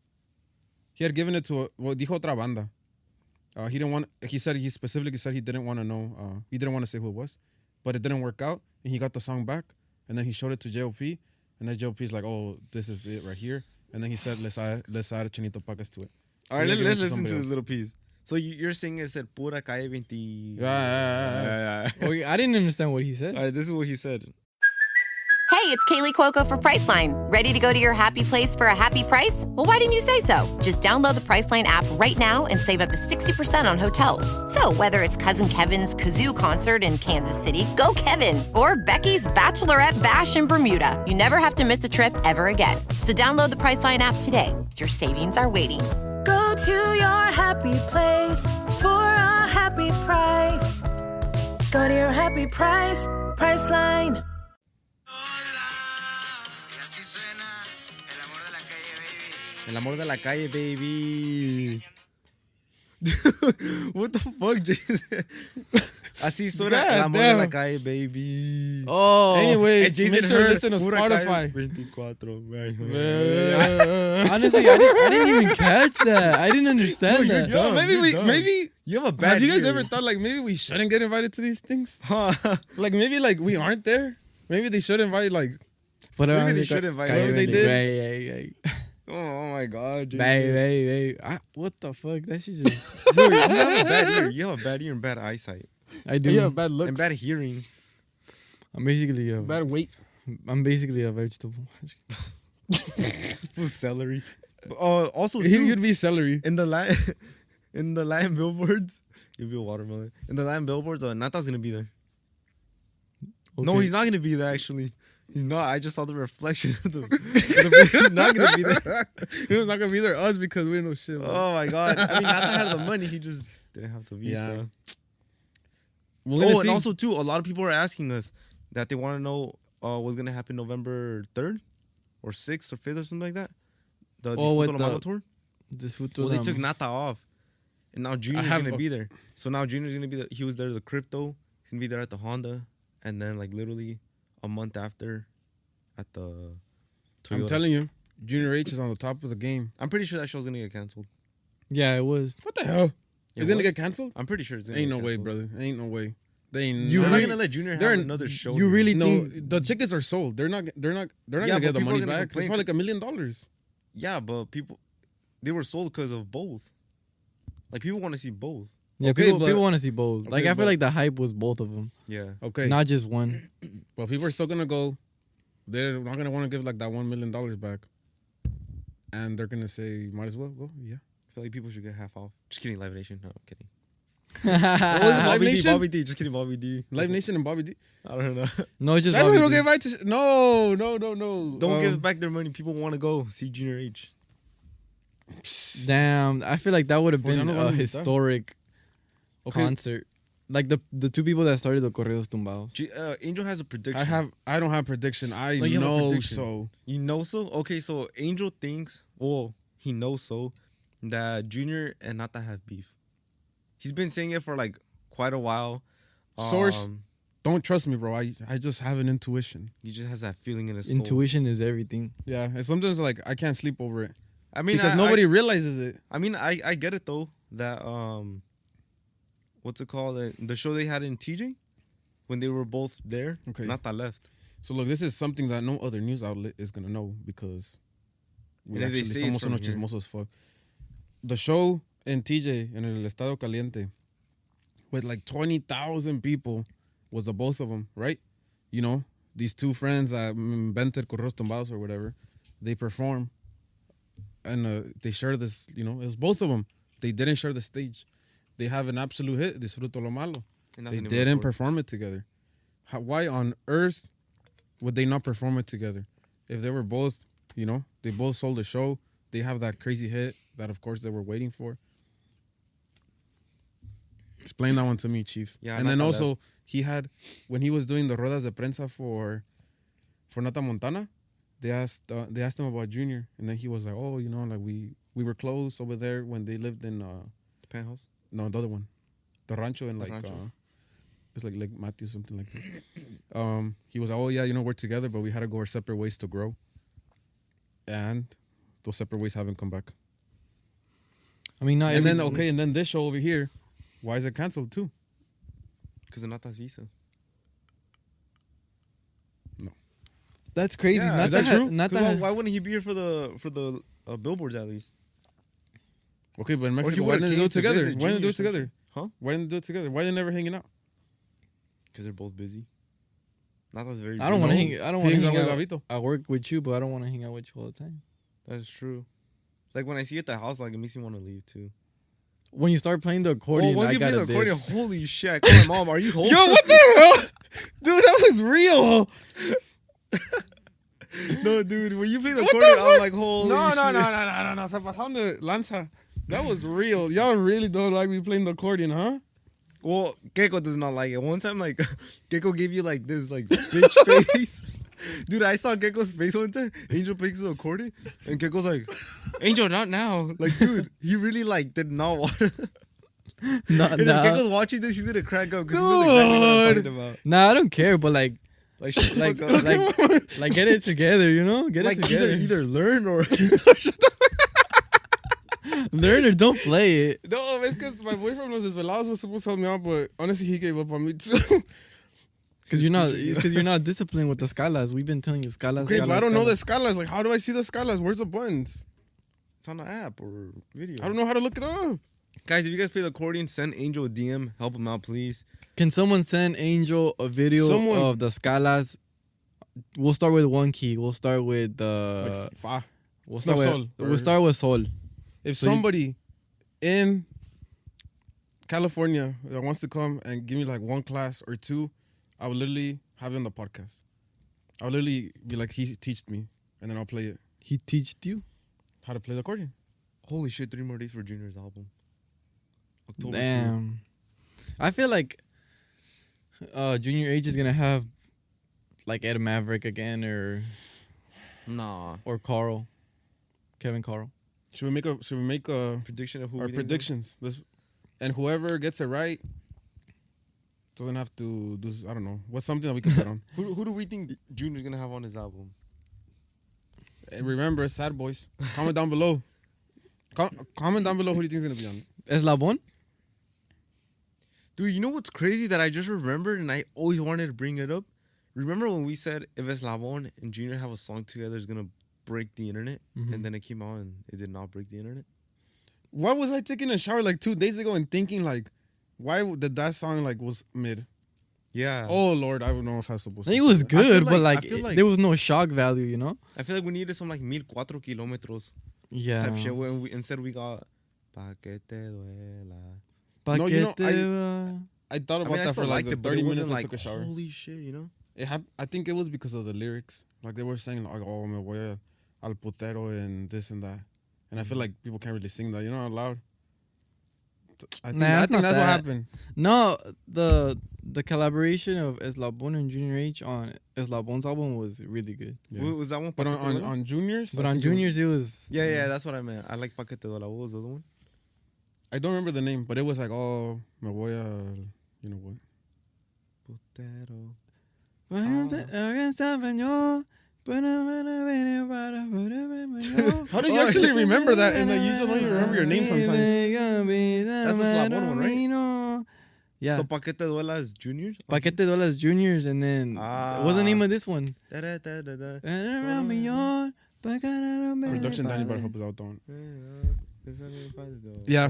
He had given it to a, well, dijo otra banda. Uh, he didn't want. He said he specifically said he didn't want to know. Uh, he didn't want to say who it was, but it didn't work out, and he got the song back, and then he showed it to J O P, and then J O P's like, "Oh, this is it right here," and then he said, "Let's add, let's add Chinito Pacas to it." So All right, they let, gave it let's to listen somebody to this else. little piece. So you, you're saying it said "Pura Calle twenty." Yeah, yeah, yeah, yeah, yeah. Oh, yeah, I didn't understand what he said. All right, this is what he said. Hey, it's Kaylee Cuoco for Priceline. Ready to go to your happy place for a happy price? Well, why didn't you say so? Just download the Priceline app right now and save up to sixty percent on hotels. So whether it's Cousin Kevin's Kazoo concert in Kansas City, go Kevin, or Becky's Bachelorette Bash in Bermuda, you never have to miss a trip ever again. So download the Priceline app today. Your savings are waiting. Go to your happy place for a happy price. Go to your happy price, Priceline. El amor de la calle, baby. Dude, what the fuck, Jason? Así suena God el amor de la damn. calle, baby. Oh. Anyway, And Jason make sure to heard listen to Pura Calle Spotify. twenty-four, right? Honestly, I didn't, I didn't even catch that. I didn't understand you're that. dumb. Yo, maybe you're we, dumb. maybe. You have a bad Have you guys ear. ever thought like maybe we shouldn't get invited to these things? Huh. Like maybe like we aren't there. Maybe they should invite like. But Maybe uh, they ca- should invite calle whoever they twenty, did. Hey, hey, hey. Oh, oh my god, Jason. Hey, hey, hey. I, what the fuck? That shit just. Dude, you have a bad ear. You have a bad ear and bad eyesight. I do. Yeah, bad looks. And bad hearing. I'm basically a. bad weight. I'm basically a vegetable. Full celery. But, uh, also, He too, could be celery. in the Latin, in the Latin billboards, You'll be a watermelon. And the Latin billboards, uh, Nata's gonna be there. Okay. No, he's not gonna be there. Actually, he's not. I just saw the reflection of the. of the he's not gonna be there. He's not gonna be there. Us because we don't know shit. Man. Oh my god! I mean, Nata had the money. He just didn't have the visa. Yeah. We're gonna Oh, and see. also too, a lot of people are asking us that they want to know uh, what's gonna happen November third, or sixth, or fifth, or something like that. The Oh, with Disfruto La Mano the- tour. Disfruto Well, they la- took Nata off, and now Junior's have gonna a- be there. So now Junior's gonna be there. He was there at the crypto. He's gonna be there at the Honda, and then like literally a month after, at the. Toyota. I'm telling you, Junior H is on the top of the game. I'm pretty sure that show's gonna get canceled. Yeah, it was. What the hell? It It's gonna was? get canceled? I'm pretty sure it's gonna Ain't get no way, canceled. brother. Ain't no way. They ain't. You They're not not really- gonna let Junior have they're- another show. you really No, think the tickets are sold. They're not. They're not. They're not Yeah, gonna get but the people are money gonna back. It's complain. probably like a million dollars. Yeah, but people, they were sold because of both. Like people want to see both. Yeah, Okay, people but- people want to see both. Like okay, I feel but- like the hype was both of them, Yeah. Okay, not just one. but people are still gonna go. They're not gonna want to give like that one million dollars back, and they're gonna say, "Might as well go." Yeah. I feel like people should get half off. Just kidding, Live Nation. No, I'm kidding. What was it, Live Bobby D, Nation? Bobby D. Just kidding, Bobby D. Live Nation and Bobby D. I don't know. No, just That's why we Bobby don't D. get invited. To, no, no, no, no. Don't Um, give back their money. People want to go see Junior H. Damn, I feel like that would have Well, been ya no a van a invitar. historic Okay. concert. Like the the two people that started the Corridos Tumbados. G- uh, Angel has a prediction. I have. I don't have prediction. I No, you have a know prediction. so. You know so? Okay, so Angel thinks, well, he knows so, that Junior and Nata have beef. He's been saying it for like quite a while. Source. Um, Don't trust me, bro. I I just have an intuition. he just has that feeling in his soul. Intuition is everything. Yeah, and sometimes like I can't sleep over it I mean, because I- nobody I, realizes it. I mean, I, I get it though. That um, what's it called? The, the show they had in T J, when they were both there. Okay. Nata left. So look, this is something that no other news outlet is gonna know because we And if they actually say it's somos from unos here. chismosos fuck. The show in T J in el Estado Caliente with like twenty thousand people was the both of them, right? You know, these two friends that invented Corros Tumbados or whatever, they perform and uh, they share this, you know, it was both of them. They didn't share the stage. They have an absolute hit, Disfruto Lo Malo. And that's They the name of the didn't tour. perform it together. How, why on earth would they not perform it together? If they were both, you know, they both sold the show. They have that crazy hit that, of course, they were waiting for. Explain that one to me, Chief. Yeah, and then Nata also he had when he was doing the ruedas de prensa for for Nata Montana, they asked uh, they asked him about Junior, and then he was like, "Oh, you know, like we we were close over there when they lived in uh The penthouse. no the other one, the rancho in The like rancho. uh, it's like like Matthew something like that." Um, he was like, "Oh yeah, you know, we're together, but we had to go our separate ways to grow." And those separate ways haven't come back. I mean, not And every, then okay, and then this show over here, why is it canceled too? Because of Nata's visa. That's crazy. Yeah, not is that that true? Not 'Cause that. why, why wouldn't he be here for the for the uh, billboards at least? Okay, but in he Mexico, why would've didn't they came do it to together? visit Why didn't they do Junior it together? Huh? Why didn't they do it together? Why are they never hanging out? Because they're both busy. Nata's very. I don't want to busy. hang. I don't He want to hangs hang out out. with Gavito. I work with you, but I don't want to hang out with you all the time. That's true. Like when I see it at the house, like it makes me want to leave too. When you start playing the accordion, Oh, once I you play got the a accordion, diss. holy shit! I call my mom. Are you home? Yo, what the hell? Dude, that was real. No, dude. When you play the What the accordion, I'm fuck? like, holy No, shit. no, no, no, no, no, no. Se pasaron de lanza. That was real. Y'all really don't like me playing the accordion, huh? Well, Keiko does not like it. One time, like, Keiko gave you like this, like, bitch face. Dude, I saw Keiko's face one time. Angel picks the accordion, and Keiko's like, Angel, not now. Like, dude, he really like did not want. Nah, And if nah. Keiko's watching this, he's gonna crack up because he's really exactly what I'm talking about. Nah, I don't care, but like, Like, shut the like, fuck up. like, like, get it together, you know? Get like it either together. either learn or Learn or don't play it. No, it's because my boyfriend was desvelados was supposed to help me out, but honestly, he gave up on me too. Because you're not, because you're not disciplined with the scalas. We've been telling you scalas. Okay, scalas, but I don't know the scalas. scalas. Like, how do I see the scalas? Where's the buttons? it's on the app or video. I don't know how to look it up. Guys, if you guys play the accordion, send Angel a D M. Help him out, please. Can someone send Angel a video Someone- of the scalas? We'll start with one key. We'll start with the. Like, fa. we'll no, start with. sol, We'll or- start with sol. If So you- somebody in California that wants to come and give me like one class or two, I would literally have it on the podcast. I would literally be like, he teached me, and then I'll play it. He teached you? How to play the accordion. Holy shit! Three more days for Junior's album. October Damn. I feel like uh, Junior H is gonna have like Ed Maverick again, or two. Nah. or Carl, Kevin Carl. Should we make a? Should we make a Prediction of who our we think is predictions? Let's, and whoever gets it right doesn't have to do. I don't know. What's something that we can bet on? Who, who do we think Junior's gonna have on his album? And remember, Sad Boys. Comment down below. Com- comment down below who do you think is gonna be on it. Eslabon? Dude, you know what's crazy that I just remembered and I always wanted to bring it up? Remember when we said if Eslabon and Junior have a song together, it's gonna break the internet? Mhm. And then it came out and it did not break the internet? Why was I taking a shower like two days ago and thinking like, why did that song like was mid? Yeah. Oh Lord, I don't know if I was supposed to. It was I feel good, like- but I like, feel it- like- there was no shock value, you know? I feel like we needed some like mil cuatro kilómetros Yeah. type shit. When we, instead we got Pa que te duela. Pa No, que you know, te I- va- I thought I about mean, I that still for like liked the it, but thirty it minutes wasn't I like, took a shower. holy shit, you know? It hap- I think it was because of the lyrics. Like they were saying like, oh, me voy a- al putero and this and that. And I feel like people can't really sing that, you know, out loud. I think, Nah, I it's think not that's what that. happened. No, the the collaboration of Eslabon and Junior H on Eslabon's album was really good. Yeah. Wa- Was that one? But Pa on, que te on, duela? on juniors, But I on think it was- Junior's, it was... Yeah, yeah, that's what I meant. I like Pa que te duela. What was the other one? I don't remember the name, but it was like, oh, me voy a, you know what? Putero. How do you actually remember that? And like, you don't even remember your name sometimes. That's the Eslabon one, right? Yeah. So Pa que te duela is Junior's? Pa' que te duelas Juniors, and then what's the name of this one? Da, da, da, da, da. Production Danny better help us out, don't. Yeah.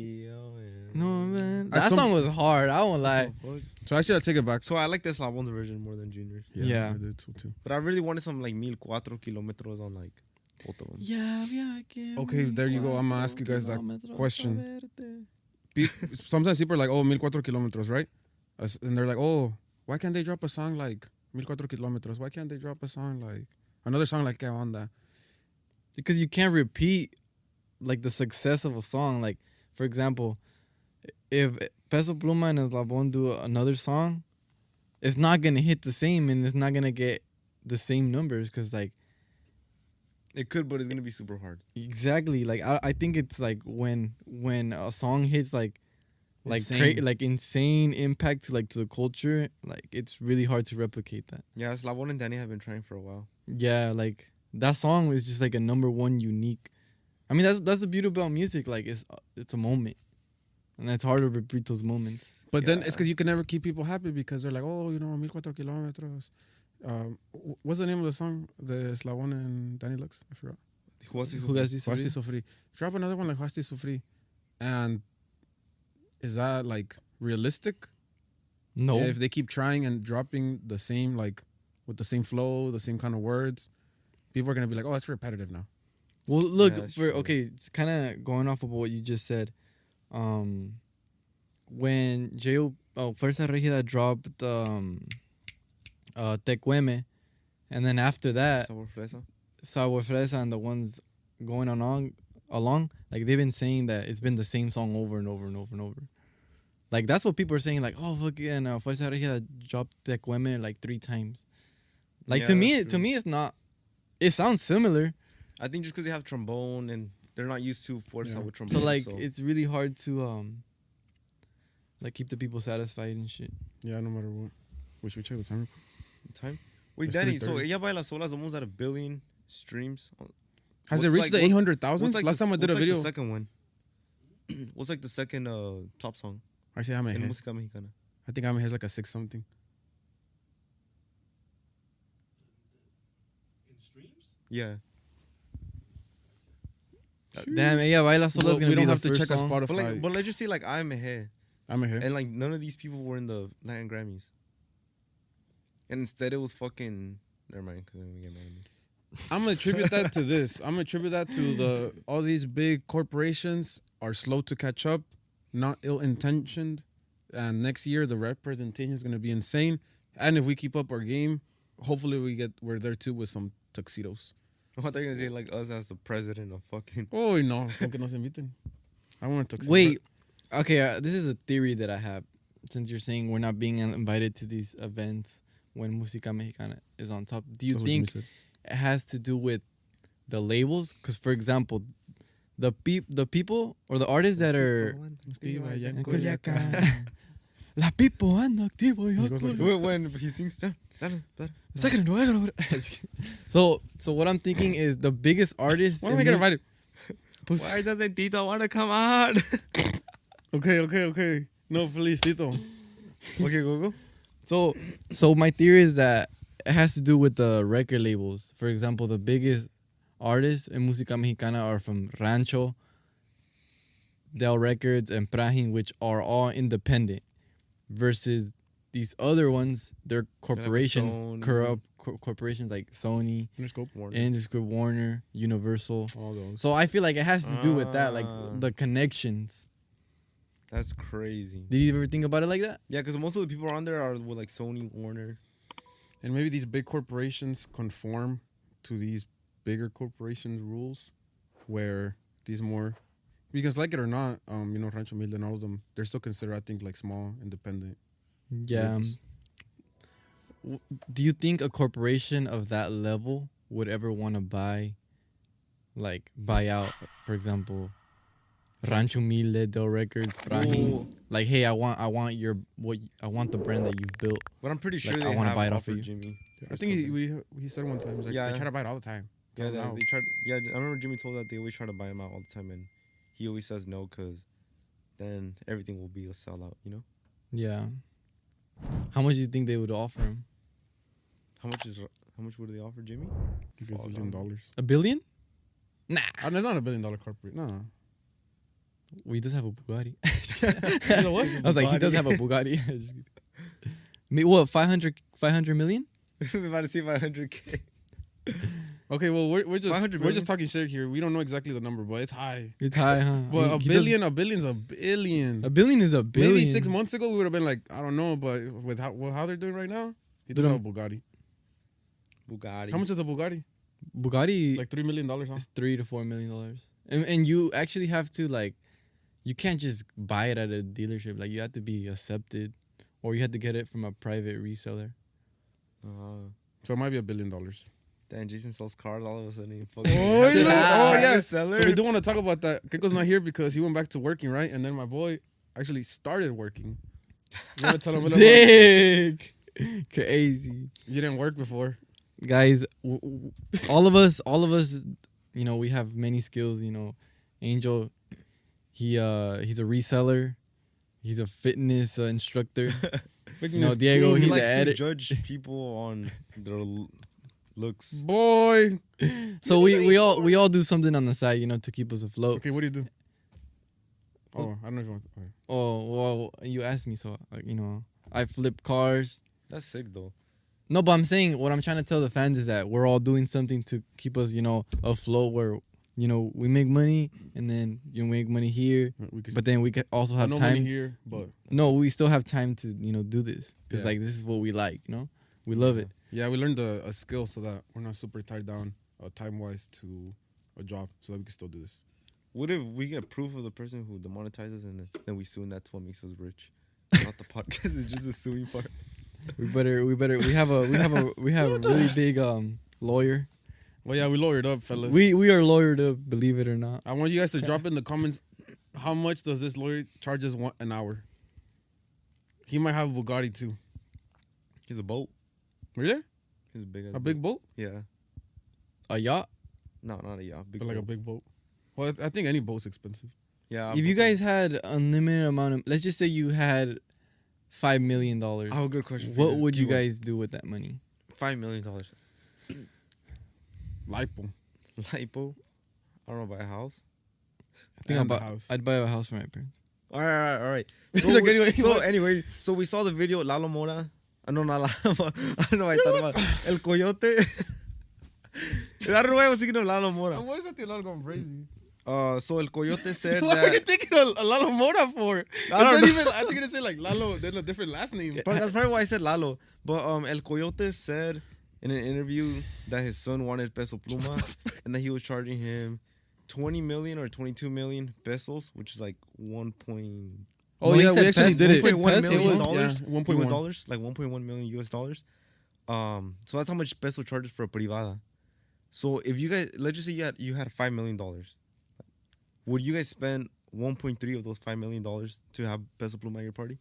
No man, At that some- song was hard. I won't lie. So actually, I'll take it back. So I like this Eslabon's version more than Junior's. Yeah. I did so too. But I really wanted some like mil cuatro kilómetros on like both of them. Yeah, yeah, que Okay, there you go. I'ma ask you guys that kilómetros question. pa verte. Pe- Sometimes people are like, oh, mil cuatro kilometros, right? As- And they're like, oh, why can't they drop a song like mil cuatro kilometros? Why can't they drop a song like another song like Que Onda? Because you can't repeat like the success of a song. Like, for example, if Peso Pluma and Eslabon do another song, it's not gonna hit the same, and it's not gonna get the same numbers. Cause like It could, but it's gonna be super hard. exactly, like I, I think it's like when when a song hits like like Insane. cra- like insane impact to like to the culture, like it's really hard to replicate that. Yeah, Eslabon and Danny have been trying for a while. Yeah, like that song was just like a number one unique. I mean, that's that's the beauty about music. Like it's it's a moment, and it's hard to repeat those moments. But then Yeah. it's because you can never keep people happy because they're like, oh, you know, mil cuatro kilometros. Um, wh- what's the name of the song? The Slavon and Danny Lux? I forgot. Jugaste y Jugaste y Jugaste y Sufrí. Sufrí. Drop another one like Jugaste y Sufrí. And is that like realistic? No, If they keep trying and dropping the same, like with the same flow, the same kind of words, people are going to be like, oh, it's repetitive now. well, look Yeah, that's for true. okay. It's kind of going off of what you just said. Um, when J O oh, Fuerza Regida dropped um, uh, Tecueme, and then after that, Sabor fresa. Sabor Fresa and the ones going along, along, like they've been saying that it's been the same song over and over and over and over. Like that's what people are saying. Like, oh, fucking uh, Fuerza Regida dropped Tecueme like three times. Like Yeah, to me, that's to true. me, it's not. It sounds similar. I think just because they have trombone and they're not used to fuerza Yeah. with trombone. So like, it's really hard to um, like keep the people satisfied and shit. Yeah, no matter what. We should check the time. time. Wait, It's Danny. So three thirty. Ella Baila Sola is almost at a billion streams. Has What's it reached like- the what- eight hundred thousand? what's like Last the- time I did a what's like video. the second one. What's like the second uh, top song I say I'm in ahead. música mexicana? I think I'm ahead like a six something. Yeah. Damn, Ella Baila Sola Well, is gonna we be don't the have to first check our song. Spotify. But like, but let's just say like I'm ahead, I'm ahead. and like none of these people were in the Latin Grammys, and instead it was fucking. Never mind, because then we get mad at me. I'm gonna attribute that to this. I'm gonna attribute that to the all these big corporations are slow to catch up not ill-intentioned. And next year, the representation is going to be insane. And if we keep up our game, hopefully we get we're there too with some tuxedos. I thought they were gonna say like us as the president of fucking. Oh no, con que nos inviten. I want a tuxedo. Wait, okay, uh, this is a theory that I have. Since you're saying we're not being invited to these events when Música Mexicana is on top, do you That's what think Jimmy it has to do with the labels? Because, for example, the peop- the people or the artists that are En Culiacán. La people anda activo y He goes like When, when he sings, "Dale, dale, dale." So, so what I'm thinking is the biggest artist. Why in don't we get mus- invited? Why doesn't Tito want to come out? Okay, okay, okay. No, please, Tito. Okay, go go. So, so my theory is that it has to do with the record labels. For example, the biggest artists in Música Mexicana are from Rancho, Del Records, and Prahin, which are all independent. Versus these other ones, they're corporations, Sony. corrupt co- corporations like Sony, Interscope. Warner. Interscope, Warner, Universal. All those. So I feel like it has to do with that, like Ah. the connections. That's crazy. Did you ever think about it like that? Yeah, because most of the people on there are with like Sony, Warner. And maybe these big corporations conform to these bigger corporations' rules, where these more, because like it or not, um, you know, Rancho Humilde and all of them, they're still considered, I think, like small, independent. Yeah. labels. W- Do you think a corporation of that level would ever want to buy, like, buy out, for example, Rancho Humilde, Del Records, Prahin? Ooh. Like, hey, I want, I want your, what, I want the brand that you've built. But I'm pretty sure Like, I they wanna have buy it off offered of you. Jimmy. I think he, we, he said one time, he's like, Yeah. they try to buy it all the time. Yeah, Tell they, him no. they tried. Yeah, I remember Jimmy told that they always try to buy him out all the time, and he always says no because then everything will be a sellout. You know? Yeah. How much do you think they would offer him? How much is how much would they offer Jimmy? A gazillion dollars. A billion? Nah. Oh, no, it's not a billion dollar corporate. No. Well, he does have a Bugatti. You know what? I was like, he does have a Bugatti. Just kidding. Me, what, five hundred, five hundred million? I'm about to see five hundred k. Okay, well, we're, we're just five hundred we're just talking shit here. We don't know exactly the number, but it's high. It's high, huh? Well, He- a he billion, does- a billion's a billion. a billion is a billion. Maybe six months ago we would have been like, I don't know, but with how well, how they're doing right now, he does Dude, have a Bugatti. Bugatti. How much is a Bugatti? Bugatti Like three million dollars, huh? is three to four million dollars, and and you actually have to like, you can't just buy it at a dealership. Like you have to be accepted, or you have to get it from a private reseller. Uh, So it might be a billion dollars. Dan Jason sells cars all of a sudden. He fucking Oh yeah, oh yeah. Seller. So we do want to talk about that. Keiko's not here because he went back to working, right? And then my boy actually started working. You want to tell him a little about- Dick, crazy You didn't work before. guys. W- w- all of us, all of us, you know, we have many skills. You know, Angel, he uh, he's a reseller. He's a fitness uh, instructor. You know, Diego, he he's likes an to edit. judge people on their l- looks. Boy. So we, we all we all do something on the side, you know, to keep us afloat. Okay, what do you do? Oh, I don't know if you want. Okay. Oh well, you asked me, so like, you know, I flip cars. That's sick though. No, but I'm saying what I'm trying to tell the fans is that we're all doing something to keep us, you know, afloat. Where you know we make money and then you make money here, We could, but then we could also have no time. money here, but No, we still have time to you know do this because Yeah. like this is what we like, you know, we love it. yeah, we learned a, a skill so that we're not super tied down uh, time wise to a job, so that we can still do this. What if we get proof of the person who demonetizes and then, then we sue and that's what makes us rich? Not the podcast, it's just the suing part. We better, we better, we have a, we have a, we have a really big um lawyer. Well, yeah, we lawyered up, fellas. We we are lawyered up, believe it or not. I want you guys to drop in the comments how much does this lawyer charge us one, an hour? He might have a Bugatti too. He's a boat. Really? He's a big A big boat? Yeah. A yacht. No, not a yacht. Big But like a boat. big boat. Well, I think any boat's expensive. Yeah. If you guys had unlimited amount of, let's just say you had five million dollars. I have a good question. for What would you Keep on. guys do with that money? Five million dollars. Lipo. Lipo. I don't know, buy a house. I think And I'd the buy, house. I'd buy a house for my parents. All right, all right, all right. He's So, like, we- anyway, so what? anyway, so we saw the video Lalo Mora. I know not Lalo. I don't know. I thought about El Coyote. I don't know why I was thinking of Lalo Mora. Why is that the alarm going crazy? Uh, so El Coyote said What are you that. thinking of Lalo Mora for? It's I don't not know. even. I think it's say like Lalo. Then a different last name. But that's probably why I said Lalo. But um, El Coyote said in an interview that his son wanted Peso Pluma and that he was charging him twenty million or twenty-two million pesos, which is like one point. Oh No, he yeah, said we actually pes- did he it. said one pesos. million It was- dollars. yeah, one U point S one. dollars, like one point one million U S dollars. Um, so that's how much peso charges for a privada. So if you guys, let's just say you had you had five million dollars, would you guys spend one point three of those five million dollars to have Peso Pluma at your party?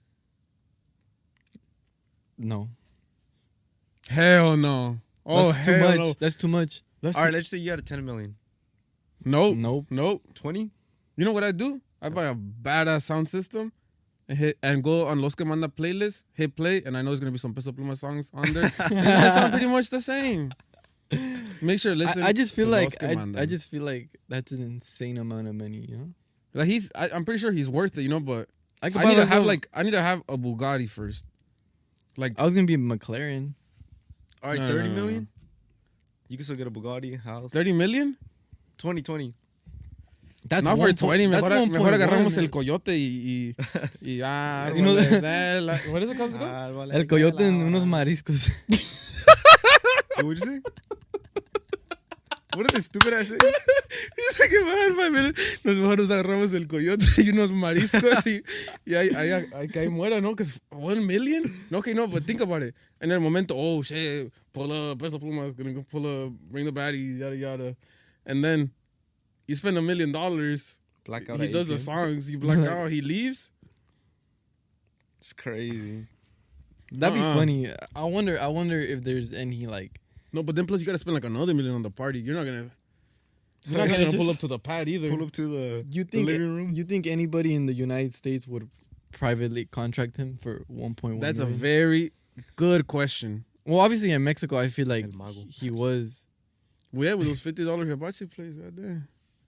No. Hell no. Oh That's too hell much. no. That's too much. That's All too- right, let's say you had a ten million, Nope. Nope. Nope. twenty. You know what I do? I buy a badass sound system and hit and go on Los Que Manda playlist, hit play, and I know there's gonna be some Peso Pluma songs on there. It's gonna sound pretty much the same. Make sure to listen. I, I just feel to like Los Que I, Manda. I just feel like that's an insane amount of money. You know. like he's. I, I'm pretty sure he's worth it, you know. But I, could I buy need to have myself- like I need to have a Bugatti first. Like I was gonna be McLaren. All right, No, no, thirty no, no, million. You can still get a Bugatti, house. thirty million. twenty, twenty. That's Not for one twenty. point- Mejor, that's mejor one point agarramos one, el coyote y y, y ah, You know vale, the- eh, la- what is it called? Ah, El coyote en unos mariscos. What'd you say? What did this stupid ass say? Dice que bajar five million. Nosotros nos agarramos el coyote y unos mariscos y, y ahí, ahí, ahí que ahí muera, ¿no? Because one million? No, okay, no, but think about it. En el momento, oh, shit, pull up, Peso Pluma is gonna go pull up, bring the baddie, yada, yada. And then you spend a million dollars. Blackout. He at does the A T M. songs, you black out, he leaves. It's crazy. That'd Uh-uh. be funny. I wonder. I wonder if there's any like. No, but then plus you gotta spend like another million on the party. You're not gonna. You're not gonna gonna just- pull up to the pad either. Pull up to the, You the think living room. you think anybody in the United States would privately contract him for one point one? That's a very good question. well. Obviously, in Mexico, I feel like El Mago. he was. Well, yeah, with those fifty dollar hibachi plays, goddamn.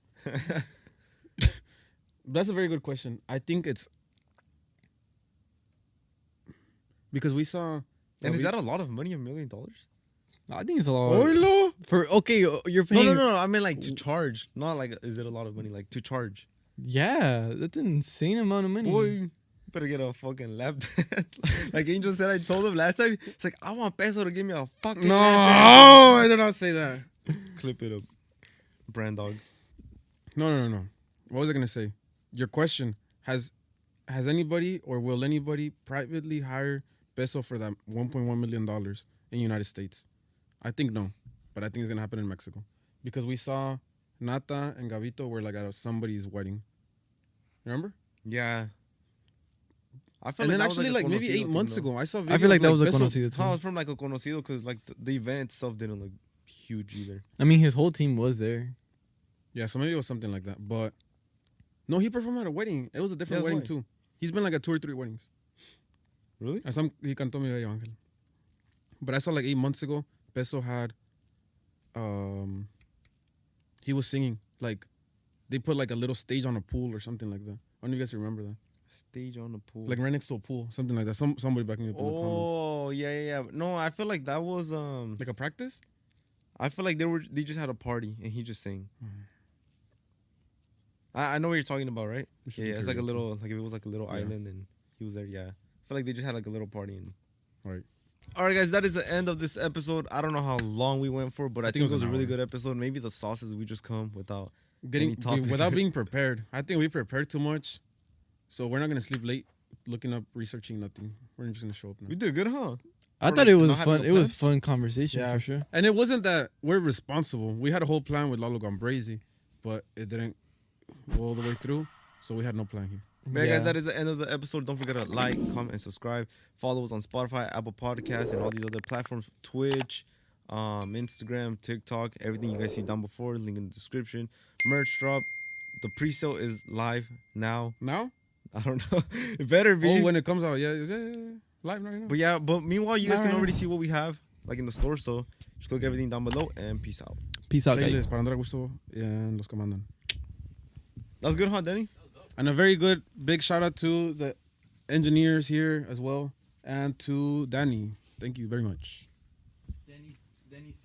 That's a very good question. I think it's because we saw. And is that a lot of money? A million dollars? I think it's a lot Oilo? for okay. uh, You're No, paying. no, no, no. I mean like to charge. Not like is it a lot of money? Like to charge. Yeah, that's an insane amount of money. Boy, you better get a fucking lap dance. Like Angel said, I told him last time. It's like I want Peso to give me a fucking No, lap I did not say that. dance. Clip it up, brand dog. No, no, no, no. What was I gonna say? Your question has has anybody or will anybody privately hire Peso for that one point one million dollars in the United States? I think no, but I think it's gonna happen in Mexico because we saw Nata and Gavito were like at somebody's wedding. Remember? Yeah. I feel And then that was actually, a like maybe conocido eight thing, months though. ago, I saw. I feel like that was a Peso- conocido No, too. it's from like a conocido because like the, the event itself didn't look huge either. I mean, his whole team was there. Yeah, so maybe it was something like that. But no, he performed at a wedding. It was a different Yeah, wedding that's too. He's been like at two or three weddings. Really? At some he cantó Mi Bello Ángel. But I saw like eight months ago, Peso had um he was singing. Like they put like a little stage on a pool or something like that. I don't know if you guys remember that. Stage on the pool. Like right next to a pool, something like that. Some somebody back me up in the comments. oh yeah, yeah, yeah. No, I feel like that was um. Like a practice? I feel like they were they just had a party and he just sang. I, I know what you're talking about, right? We should Yeah, do it's like a karaoke. little like if it was like a little Yeah. island and he was there. Yeah, I feel like they just had like a little party and. Right. All right, guys, that is the end of this episode. I don't know how long we went for, but I, think, it was, a an really hour. good episode. Maybe the sauces we just come without Getting any topics. without being prepared. I think we prepared too much. So we're not gonna sleep late looking up, researching nothing. We're just gonna show up now. We did good, huh? I Or, thought like, it was not having fun. a It was plan? fun conversation Yeah. for sure. And it wasn't that we're responsible. We had a whole plan with Lalo Gombrazy, but it didn't go all the way through. So we had no plan here. But yeah, Yeah. guys, that is the end of the episode. Don't forget to like, comment, and subscribe. Follow us on Spotify, Apple Podcasts, and all these other platforms. Twitch, um, Instagram, TikTok, everything you guys see down before. Link in the description. Merch drop. The pre-sale is live now. Now? I don't know. It better be. Oh, when it comes out, yeah, yeah, yeah, yeah. Live right now. but yeah, but meanwhile, you guys Nah, can nah, already nah. see what we have like in the store. So just click everything down below and peace out. Peace out, guys. Playlist para andar a gusto en Los Que Mandan. That was good, huh, Danny? And a very good big shout out to the engineers here as well and to Danny. Thank you very much.